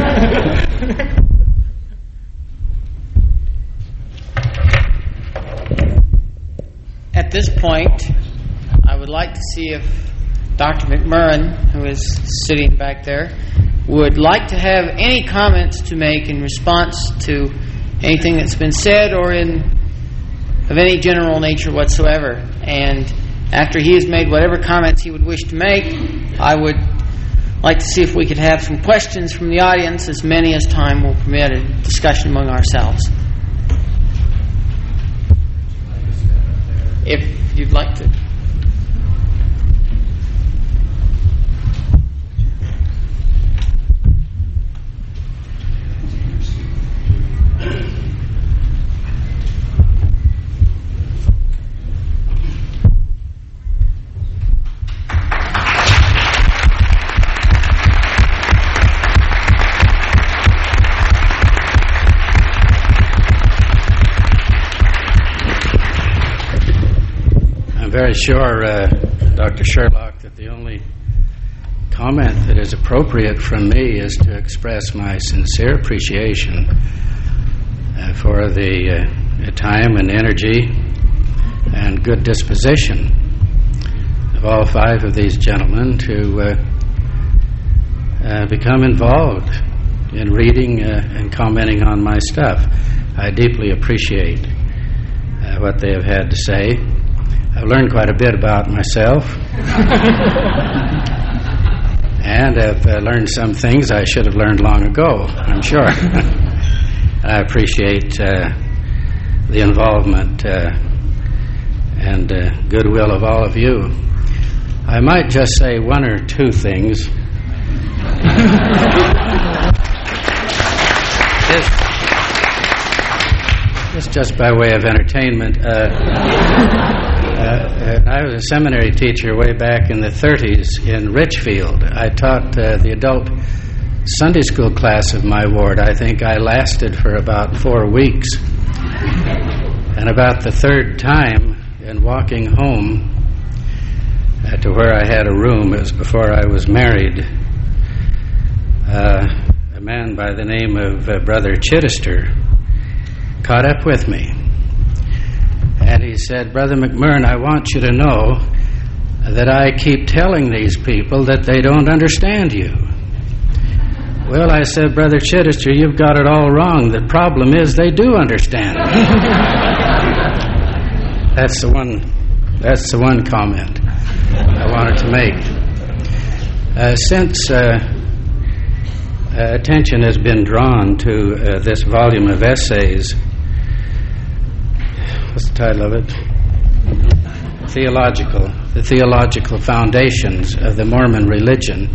At this point, I would like to see if Doctor McMurrin, who is sitting back there, would like to have any comments to make in response to anything that's been said or in of any general nature whatsoever. And after he has made whatever comments he would wish to make, I would like to see if we could have some questions from the audience, as many as time will permit, a discussion among ourselves. If you'd like to. Very sure, uh, Doctor Sherlock, that the only comment that is appropriate from me is to express my sincere appreciation uh, for the uh, time and energy and good disposition of all five of these gentlemen to uh, uh, become involved in reading uh, and commenting on my stuff. I deeply appreciate uh, uh, what they have had to say. I've learned quite a bit about myself. And I've uh, learned some things I should have learned long ago, I'm sure. I appreciate uh, the involvement uh, and uh, goodwill of all of you. I might just say one or two things. This, this just by way of entertainment. Uh, uh, I was a seminary teacher way back in the thirties in Richfield. I taught uh, the adult Sunday school class of my ward. I think I lasted for about four weeks. And about the third time, in walking home uh, to where I had a room, it was before I was married, uh, a man by the name of uh, Brother Chittister caught up with me. And he said, "Brother McMurrin, I want you to know that I keep telling these people that they don't understand you." Well, I said, "Brother Chittister, you've got it all wrong. The problem is they do understand." That's the one. That's the one comment I wanted to make. Uh, since uh, uh, attention has been drawn to uh, this volume of essays, what's the title of it? Theological, the theological foundations of the Mormon religion.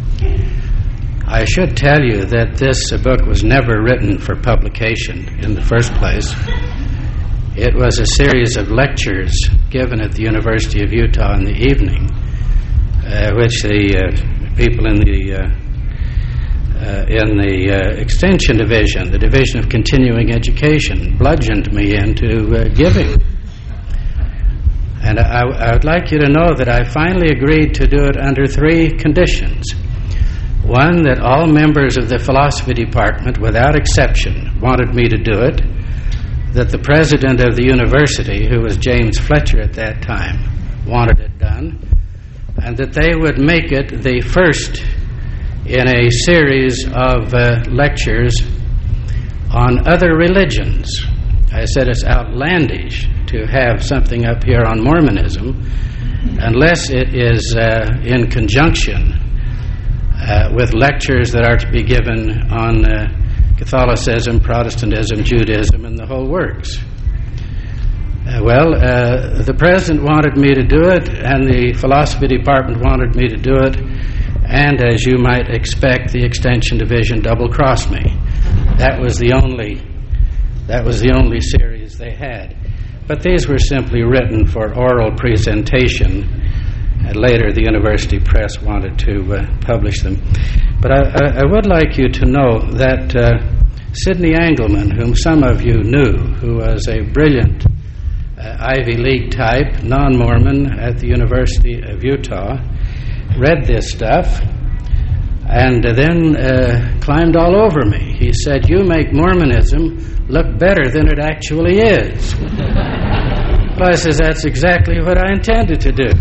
I should tell you that this uh, book was never written for publication in the first place. It was a series of lectures given at the University of Utah in the evening, uh, which the uh, people in the uh, uh, in the uh, Extension Division, the Division of Continuing Education, bludgeoned me into uh, giving. And I, I would like you to know that I finally agreed to do it under three conditions. One, that all members of the philosophy department, without exception, wanted me to do it, that the president of the university, who was James Fletcher at that time, wanted it done, and that they would make it the first in a series of uh, lectures on other religions. I said it's outlandish to have something up here on Mormonism unless it is uh, in conjunction uh, with lectures that are to be given on uh, Catholicism, Protestantism, Judaism, and the whole works. Uh, well, uh, the president wanted me to do it, and the philosophy department wanted me to do it, and as you might expect, the Extension Division double-crossed me. That was the only, that was the only series they had. But these were simply written for oral presentation, and later the university press wanted to uh, publish them. But I, I, I would like you to know that uh, Sidney Engelman, whom some of you knew, who was a brilliant uh, Ivy League type, non-Mormon at the University of Utah, read this stuff and uh, then uh, climbed all over me. He said, "You make Mormonism look better than it actually is." Well, I says, "That's exactly what I intended to do."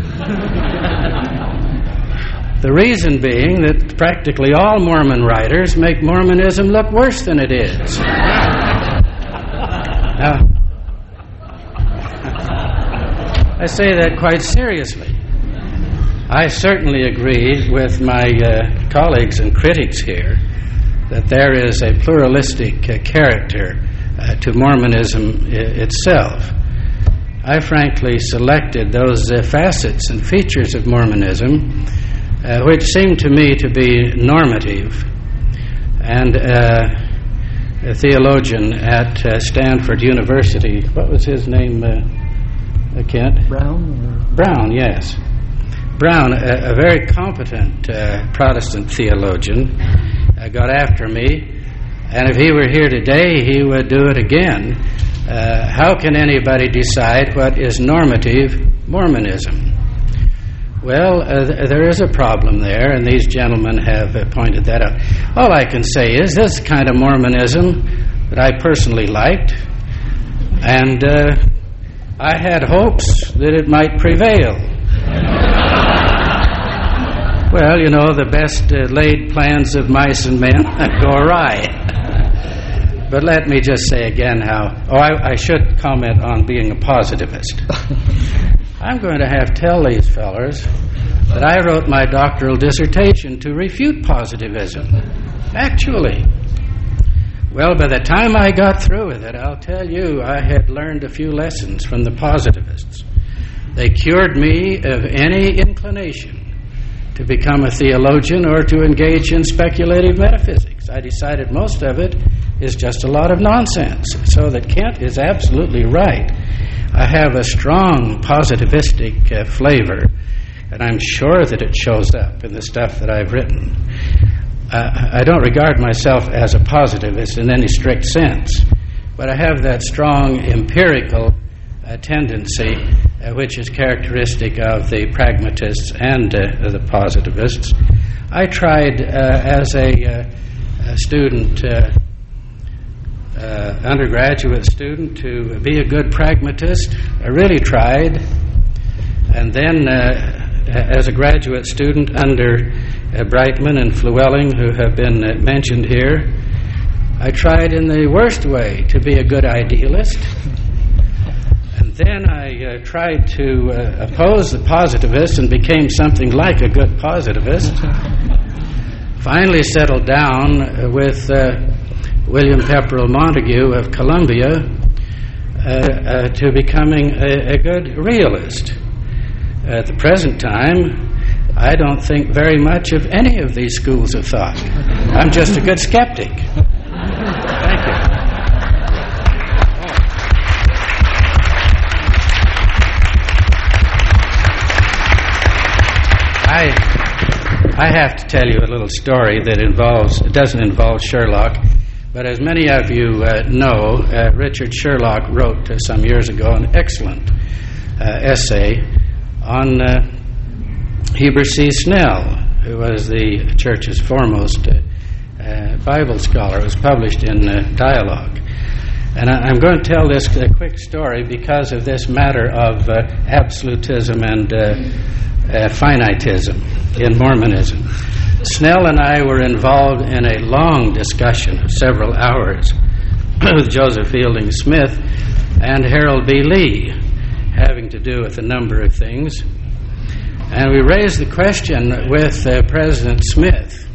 The reason being that practically all Mormon writers make Mormonism look worse than it is. Now, I say that quite seriously. I certainly agree with my uh, colleagues and critics here that there is a pluralistic uh, character uh, to Mormonism I- itself. I frankly selected those uh, facets and features of Mormonism uh, which seem to me to be normative. And uh, a theologian at uh, Stanford University, what was his name, uh, Kent? Brown? Brown, yes. Brown, a, a very competent uh, Protestant theologian, uh, got after me, and if he were here today, he would do it again. Uh, how can anybody decide what is normative Mormonism? Well, uh, th- there is a problem there, and these gentlemen have uh, pointed that out. All I can say is this kind of Mormonism that I personally liked, and uh, I had hopes that it might prevail. Well, you know, the best uh, laid plans of mice and men go awry. but let me just say again how, oh, I, I should comment on being a positivist. I'm going to have to tell these fellers that I wrote my doctoral dissertation to refute positivism. Actually. Well, by the time I got through with it, I'll tell you, I had learned a few lessons from the positivists. They cured me of any inclination to become a theologian or to engage in speculative metaphysics. I decided most of it is just a lot of nonsense. So that Kent is absolutely right. I have a strong positivistic uh, flavor, and I'm sure that it shows up in the stuff that I've written. Uh, I don't regard myself as a positivist in any strict sense, but I have that strong empirical uh, tendency uh, which is characteristic of the pragmatists and uh, the positivists. I tried uh, as a, uh, a student, uh, uh, undergraduate student, to be a good pragmatist. I really tried. And then uh, as a graduate student under uh, Brightman and Flewelling, who have been uh, mentioned here, I tried in the worst way to be a good idealist. And then I uh, tried to uh, oppose the positivists and became something like a good positivist. Finally settled down uh, with uh, William Pepperell Montague of Columbia uh, uh, to becoming a, a good realist. At the present time, I don't think very much of any of these schools of thought. I'm just a good skeptic. Thank you. I, I have to tell you a little story that involves, it doesn't involve Sherlock, but as many of you uh, know, uh, Richard Sherlock wrote uh, some years ago an excellent uh, essay on uh, Heber C. Snell, who was the church's foremost uh, uh, Bible scholar. It was published in uh, Dialogue. And I, I'm going to tell this uh, quick story because of this matter of uh, absolutism and uh, uh, finitism in Mormonism. Snell and I were involved in a long discussion of several hours with Joseph Fielding Smith and Harold B. Lee, having to do with a number of things. And we raised the question with uh, President Smith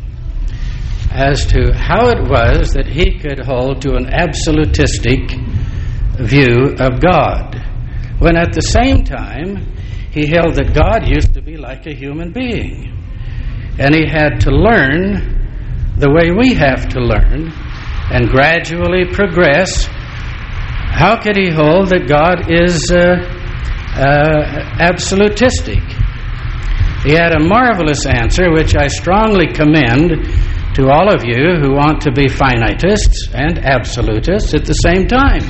as to how it was that he could hold to an absolutistic view of God, when at the same time he held that God used to be like a human being. And he had to learn the way we have to learn and gradually progress. How could he hold that God is uh, uh, absolutistic? He had a marvelous answer, which I strongly commend to all of you who want to be finitists and absolutists at the same time.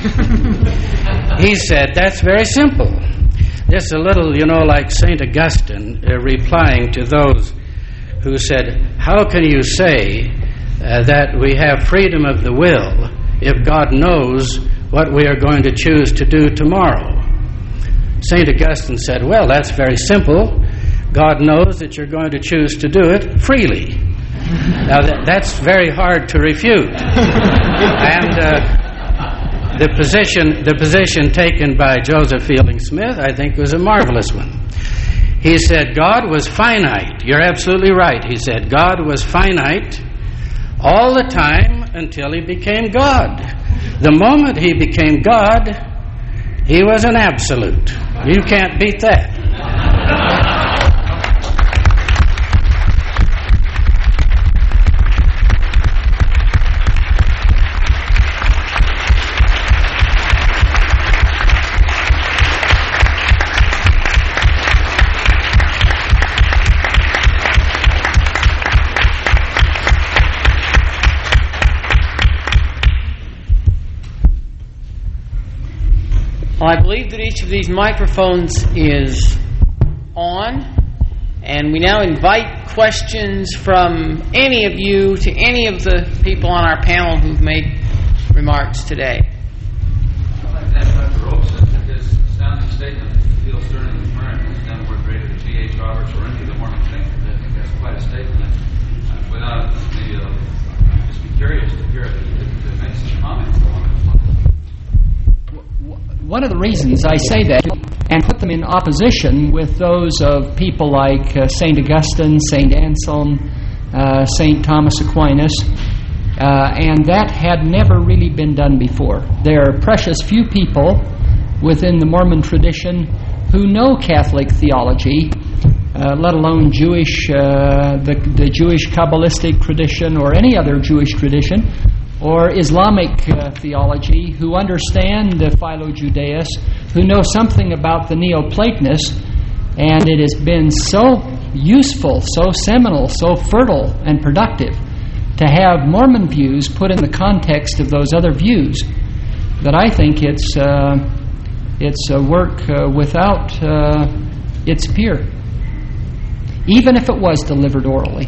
He said, that's very simple. This a little, you know, like Saint Augustine uh, replying to those who said, how can you say uh, that we have freedom of the will if God knows what we are going to choose to do tomorrow? Saint Augustine said, well, that's very simple. God knows that you're going to choose to do it freely. Now, that, that's very hard to refute. And uh, the position the position taken by Joseph Fielding Smith, I think, was a marvelous one. He said, God was finite. You're absolutely right. He said, God was finite all the time until he became God. The moment he became God, he was an absolute. You can't beat that. Well, I believe that each of these microphones is on, and we now invite questions from any of you to any of the people on our panel who've made remarks today. I'd like to ask Doctor Robeson if his astounding statement that he feels Sterling McMurrin has done more greater than G H Roberts or any of the Mormon thinkers. I think that's quite a statement. Uh, without maybe, I'll just be curious to hear if he could make some comments. one of the reasons I say that and put them in opposition with those of people like uh, Saint Augustine, Saint Anselm, uh, Saint Thomas Aquinas, uh, and that had never really been done before. There are precious few people within the Mormon tradition who know Catholic theology, uh, let alone Jewish, uh, the, the Jewish Kabbalistic tradition or any other Jewish tradition, or Islamic uh, theology, who understand the Philo-Judaeus, who know something about the Neoplatonists, and it has been so useful, so seminal, so fertile and productive to have Mormon views put in the context of those other views that I think it's uh, it's a work uh, without uh, its peer, even if it was delivered orally.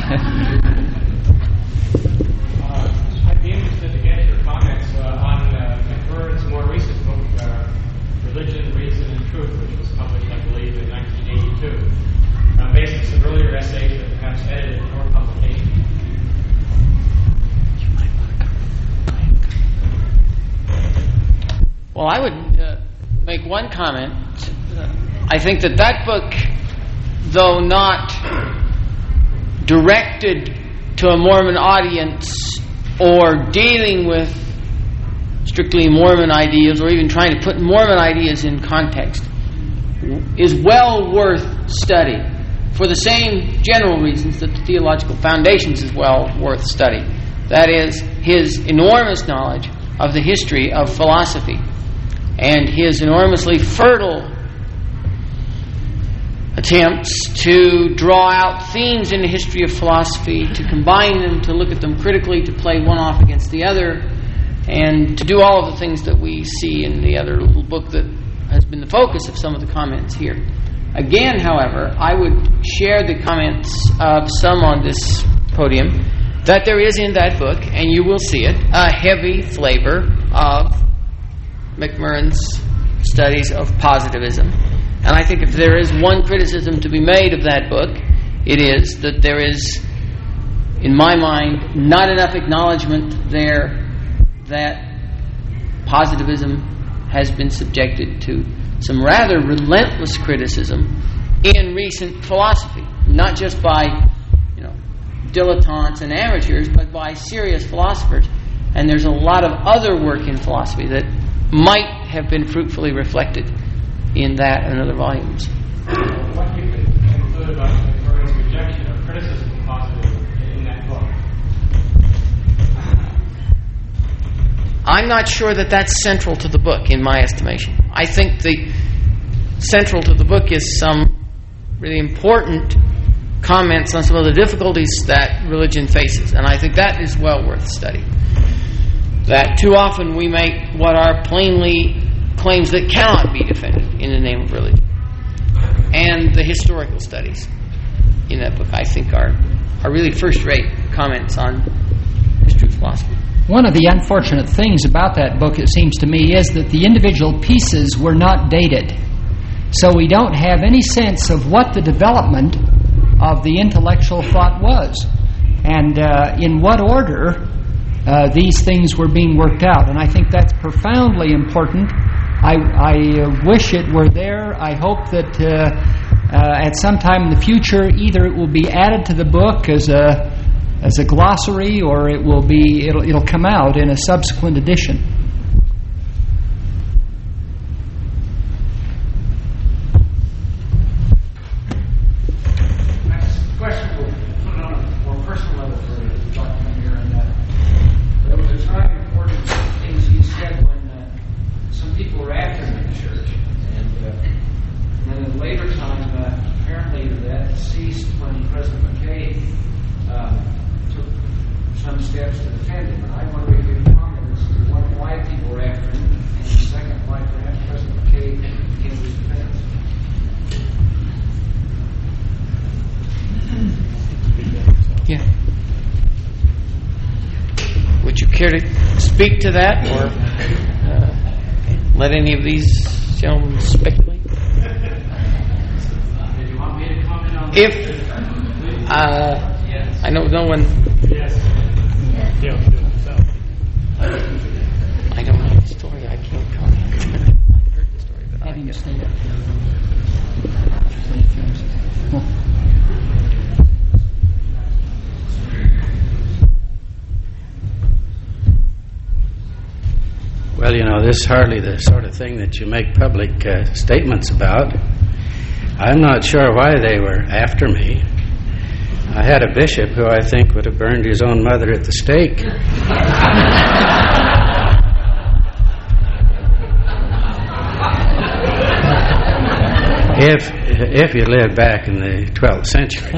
Religion, Reason, and Truth, which was published, I believe, in nineteen eighty-two, uh, based on some earlier essays that perhaps edited more publication. Well, I would uh, make one comment. Uh, I think that that book, though not directed to a Mormon audience or dealing with strictly Mormon ideas or even trying to put Mormon ideas in context, is well worth study for the same general reasons that the Theological Foundations is well worth study. That is, his enormous knowledge of the history of philosophy and his enormously fertile attempts to draw out themes in the history of philosophy, to combine them, to look at them critically, to play one off against the other, and to do all of the things that we see in the other little book that has been the focus of some of the comments here. Again, however, I would share the comments of some on this podium that there is in that book, and you will see it, a heavy flavor of McMurrin's studies of positivism. And I think if there is one criticism to be made of that book, it is that there is, in my mind, not enough acknowledgement there that positivism has been subjected to some rather relentless criticism in recent philosophy, not just by, you know, dilettantes and amateurs, but by serious philosophers. And there's a lot of other work in philosophy that might have been fruitfully reflected in that and other volumes. What you could conclude about McMurrin's rejection of criticism of positivism in that book? I'm not sure that that's central to the book, in my estimation. I think the central to the book is some really important comments on some of the difficulties that religion faces, and I think that is well worth study. That too often we make what are plainly claims that cannot be defended in the name of religion. And the historical studies in that book, I think, are, are really first-rate comments on history of philosophy. One of the unfortunate things about that book, it seems to me, is that the individual pieces were not dated. So we don't have any sense of what the development of the intellectual thought was, and uh, in what order uh, these things were being worked out. And I think that's profoundly important. I, I uh, wish it were there. I hope that uh, uh, at some time in the future, either it will be added to the book as a as a glossary, or it will be it'll it'll come out in a subsequent edition. Next question, we'll put it on a more personal level for Doctor Munir, and uh, there was a time important things he said when uh, some people were after him in the church, and, uh, and then at a later time, uh, apparently that ceased when President McKay uh, took some steps to defend him. And I wonder if you can comment as to one, why people were after him, and second, why perhaps President McKay came to his defense. Yeah. Would you care to speak to that, or uh, let any of these gentlemen speculate? Did you want me to comment on If uh, yes. I know no one. Yes. Yeah, I don't know the story. I can't comment. you stay up Well, you know, this is hardly the sort of thing that you make public uh, statements about. I'm not sure why they were after me. I had a bishop who I think would have burned his own mother at the stake. if if you lived back in the twelfth century.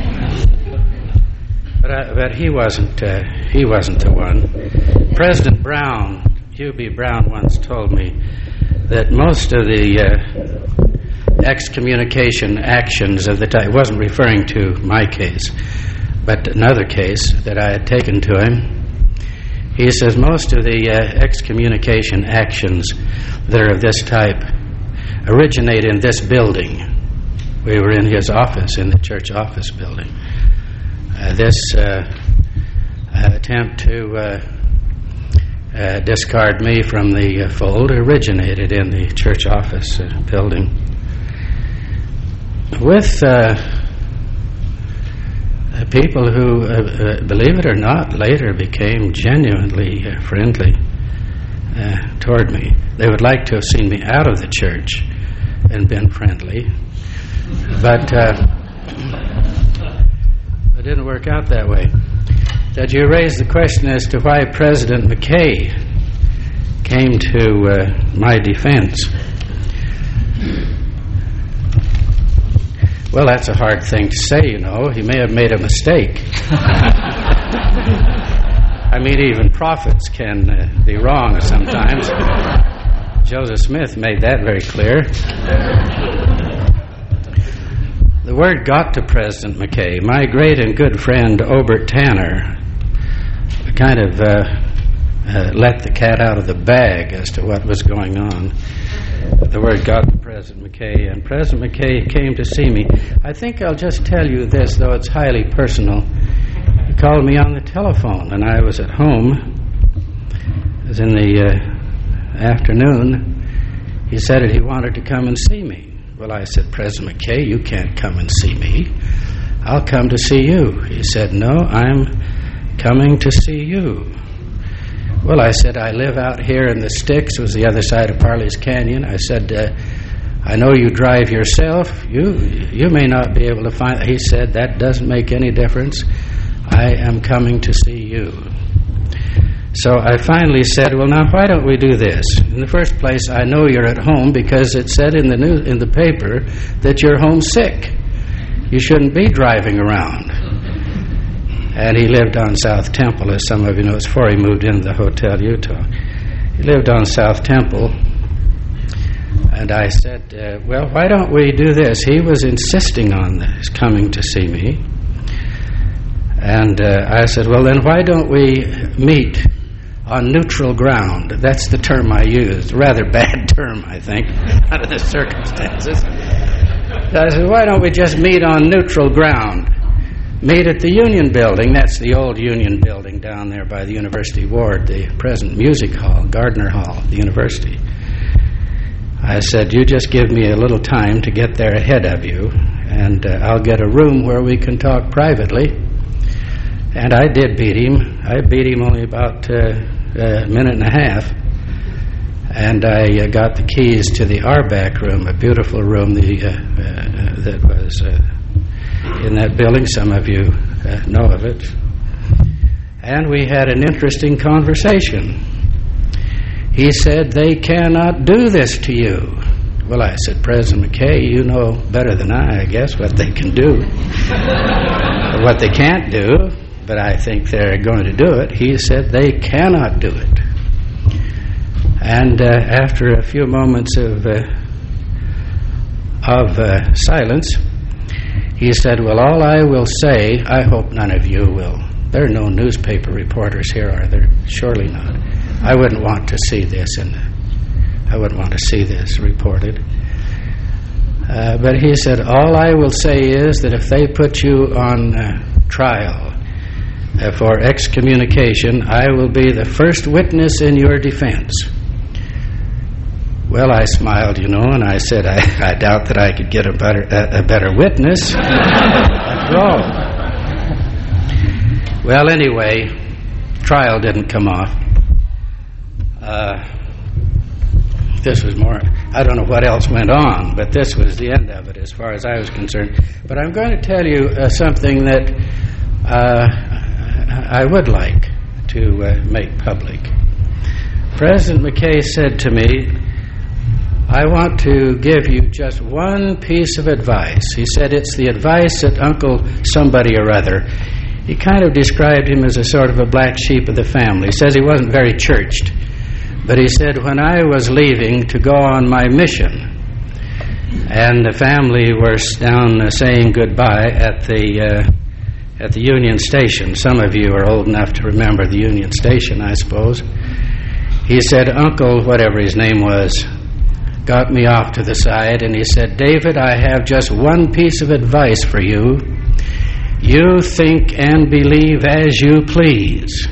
But I, but he wasn't uh, he wasn't the one. President Brown, Hugh B. Brown, once told me that most of the uh, excommunication actions of the time, wasn't referring to my case, but another case that I had taken to him. He says most of the uh, excommunication actions that are of this type originate in this building. We were in his office, in the church office building. Uh, this uh, attempt to uh, uh, discard me from the uh, fold originated in the church office uh, building. With uh, uh, people who, uh, uh, believe it or not, later became genuinely uh, friendly uh, toward me. They would like to have seen me out of the church and been friendly, but uh, it didn't work out that way. That you raised the question as to why President McKay came to uh, my defense. Well, that's a hard thing to say, you know. He may have made a mistake. I mean, even prophets can uh, be wrong sometimes. Joseph Smith made that very clear. The word got to President McKay. My great and good friend Obert Tanner kind of uh, uh, let the cat out of the bag as to what was going on. The word got to President McKay, and President McKay came to see me. I think I'll just tell you this, though it's highly personal. He called me on the telephone, and I was at home. It was in the uh, afternoon. He said that he wanted to come and see me. Well, I said, President McKay, you can't come and see me. I'll come to see you. He said, no, I'm coming to see you. Well, I said, I live out here in the sticks. It was the other side of Parley's Canyon. I said, uh, I know you drive yourself. You you may not be able to find... He said, that doesn't make any difference. I am coming to see you. So I finally said, well, now, why don't we do this? In the first place, I know you're at home because it said in the news, in the paper that you're homesick. You shouldn't be driving around. And he lived on South Temple, as some of you know, before he moved into the Hotel Utah. He lived on South Temple. And I said, uh, well, why don't we do this? He was insisting on this, coming to see me. And uh, I said, well, then why don't we meet on neutral ground? That's the term I used. Rather bad term, I think, under the circumstances. So I said, why don't we just meet on neutral ground? Meet at the Union Building. That's the old Union Building down there by the University Ward, the present music hall, Gardner Hall, the university. I said, you just give me a little time to get there ahead of you, and uh, I'll get a room where we can talk privately. And I did beat him. I beat him only about uh, a minute and a half. And I uh, got the keys to the Arback room, a beautiful room the, uh, uh, that was uh, in that building. Some of you uh, know of it. And we had an interesting conversation. He said, they cannot do this to you. Well, I said, President McKay, you know better than I, I guess, what they can do. What they can't do, but I think they're going to do it. He said, they cannot do it. And uh, after a few moments of, uh, of uh, silence, he said, well, all I will say, I hope none of you will. There are no newspaper reporters here, are there? Surely not. I wouldn't want to see this, and I wouldn't want to see this reported. Uh, but he said, all I will say is that if they put you on uh, trial uh, for excommunication, I will be the first witness in your defense. Well, I smiled, you know, and I said, I, I doubt that I could get a better a, a better witness after all. Well, anyway, trial didn't come off. Uh, this was more, I don't know what else went on, but this was the end of it as far as I was concerned. But I'm going to tell you uh, something that uh, I would like to uh, make public. President McKay said to me, I want to give you just one piece of advice. He said it's the advice that Uncle somebody or other. He kind of described him as a sort of a black sheep of the family. He says he wasn't very churched. But he said, when I was leaving to go on my mission, and the family were down uh, saying goodbye at the uh, at the Union Station. Some of you are old enough to remember the Union Station, I suppose. He said, Uncle, whatever his name was, got me off to the side, and he said, David, I have just one piece of advice for you. You think and believe as you please.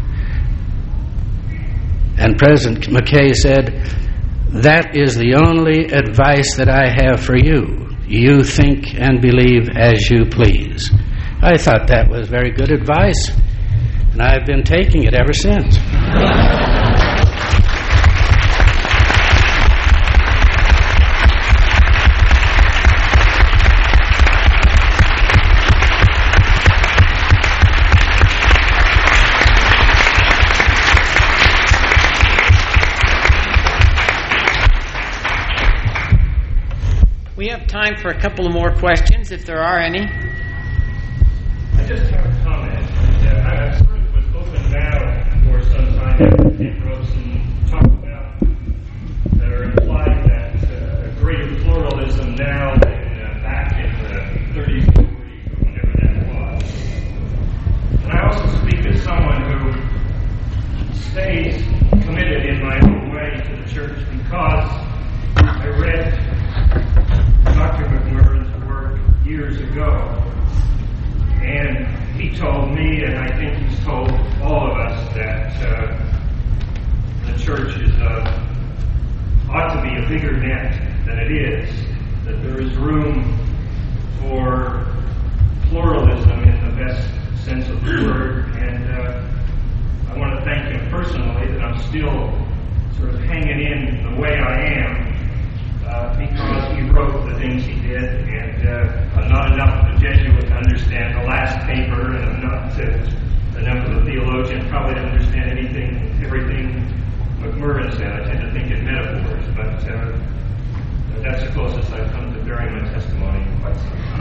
And President McKay said, that is the only advice that I have for you. You think and believe as you please. I thought that was very good advice, and I've been taking it ever since. We have time for a couple of more questions, if there are any. I just have a comment. Uh, I sort of was open now for some time after Kent Robson talked about that or implied that uh, greater pluralism now than uh, back in the thirties, forties, or whenever that was. And I also speak as someone who stays committed in my own way to the church because I read Doctor McMurrin's work years ago, and he told me, and I think he's told all of us, that uh, the church is uh, ought to be a bigger net than it is, that there is room for pluralism in the best sense of the word, and uh, I want to thank him personally that I'm still sort of hanging in the way I am, Uh, because he wrote the things he did, and uh, I'm not enough of a Jesuit to understand the last paper, and I'm not uh, enough of a theologian probably to understand anything, everything McMurrin said. I tend to think in metaphors, but uh, that's the closest I've come to bearing my testimony in quite some time.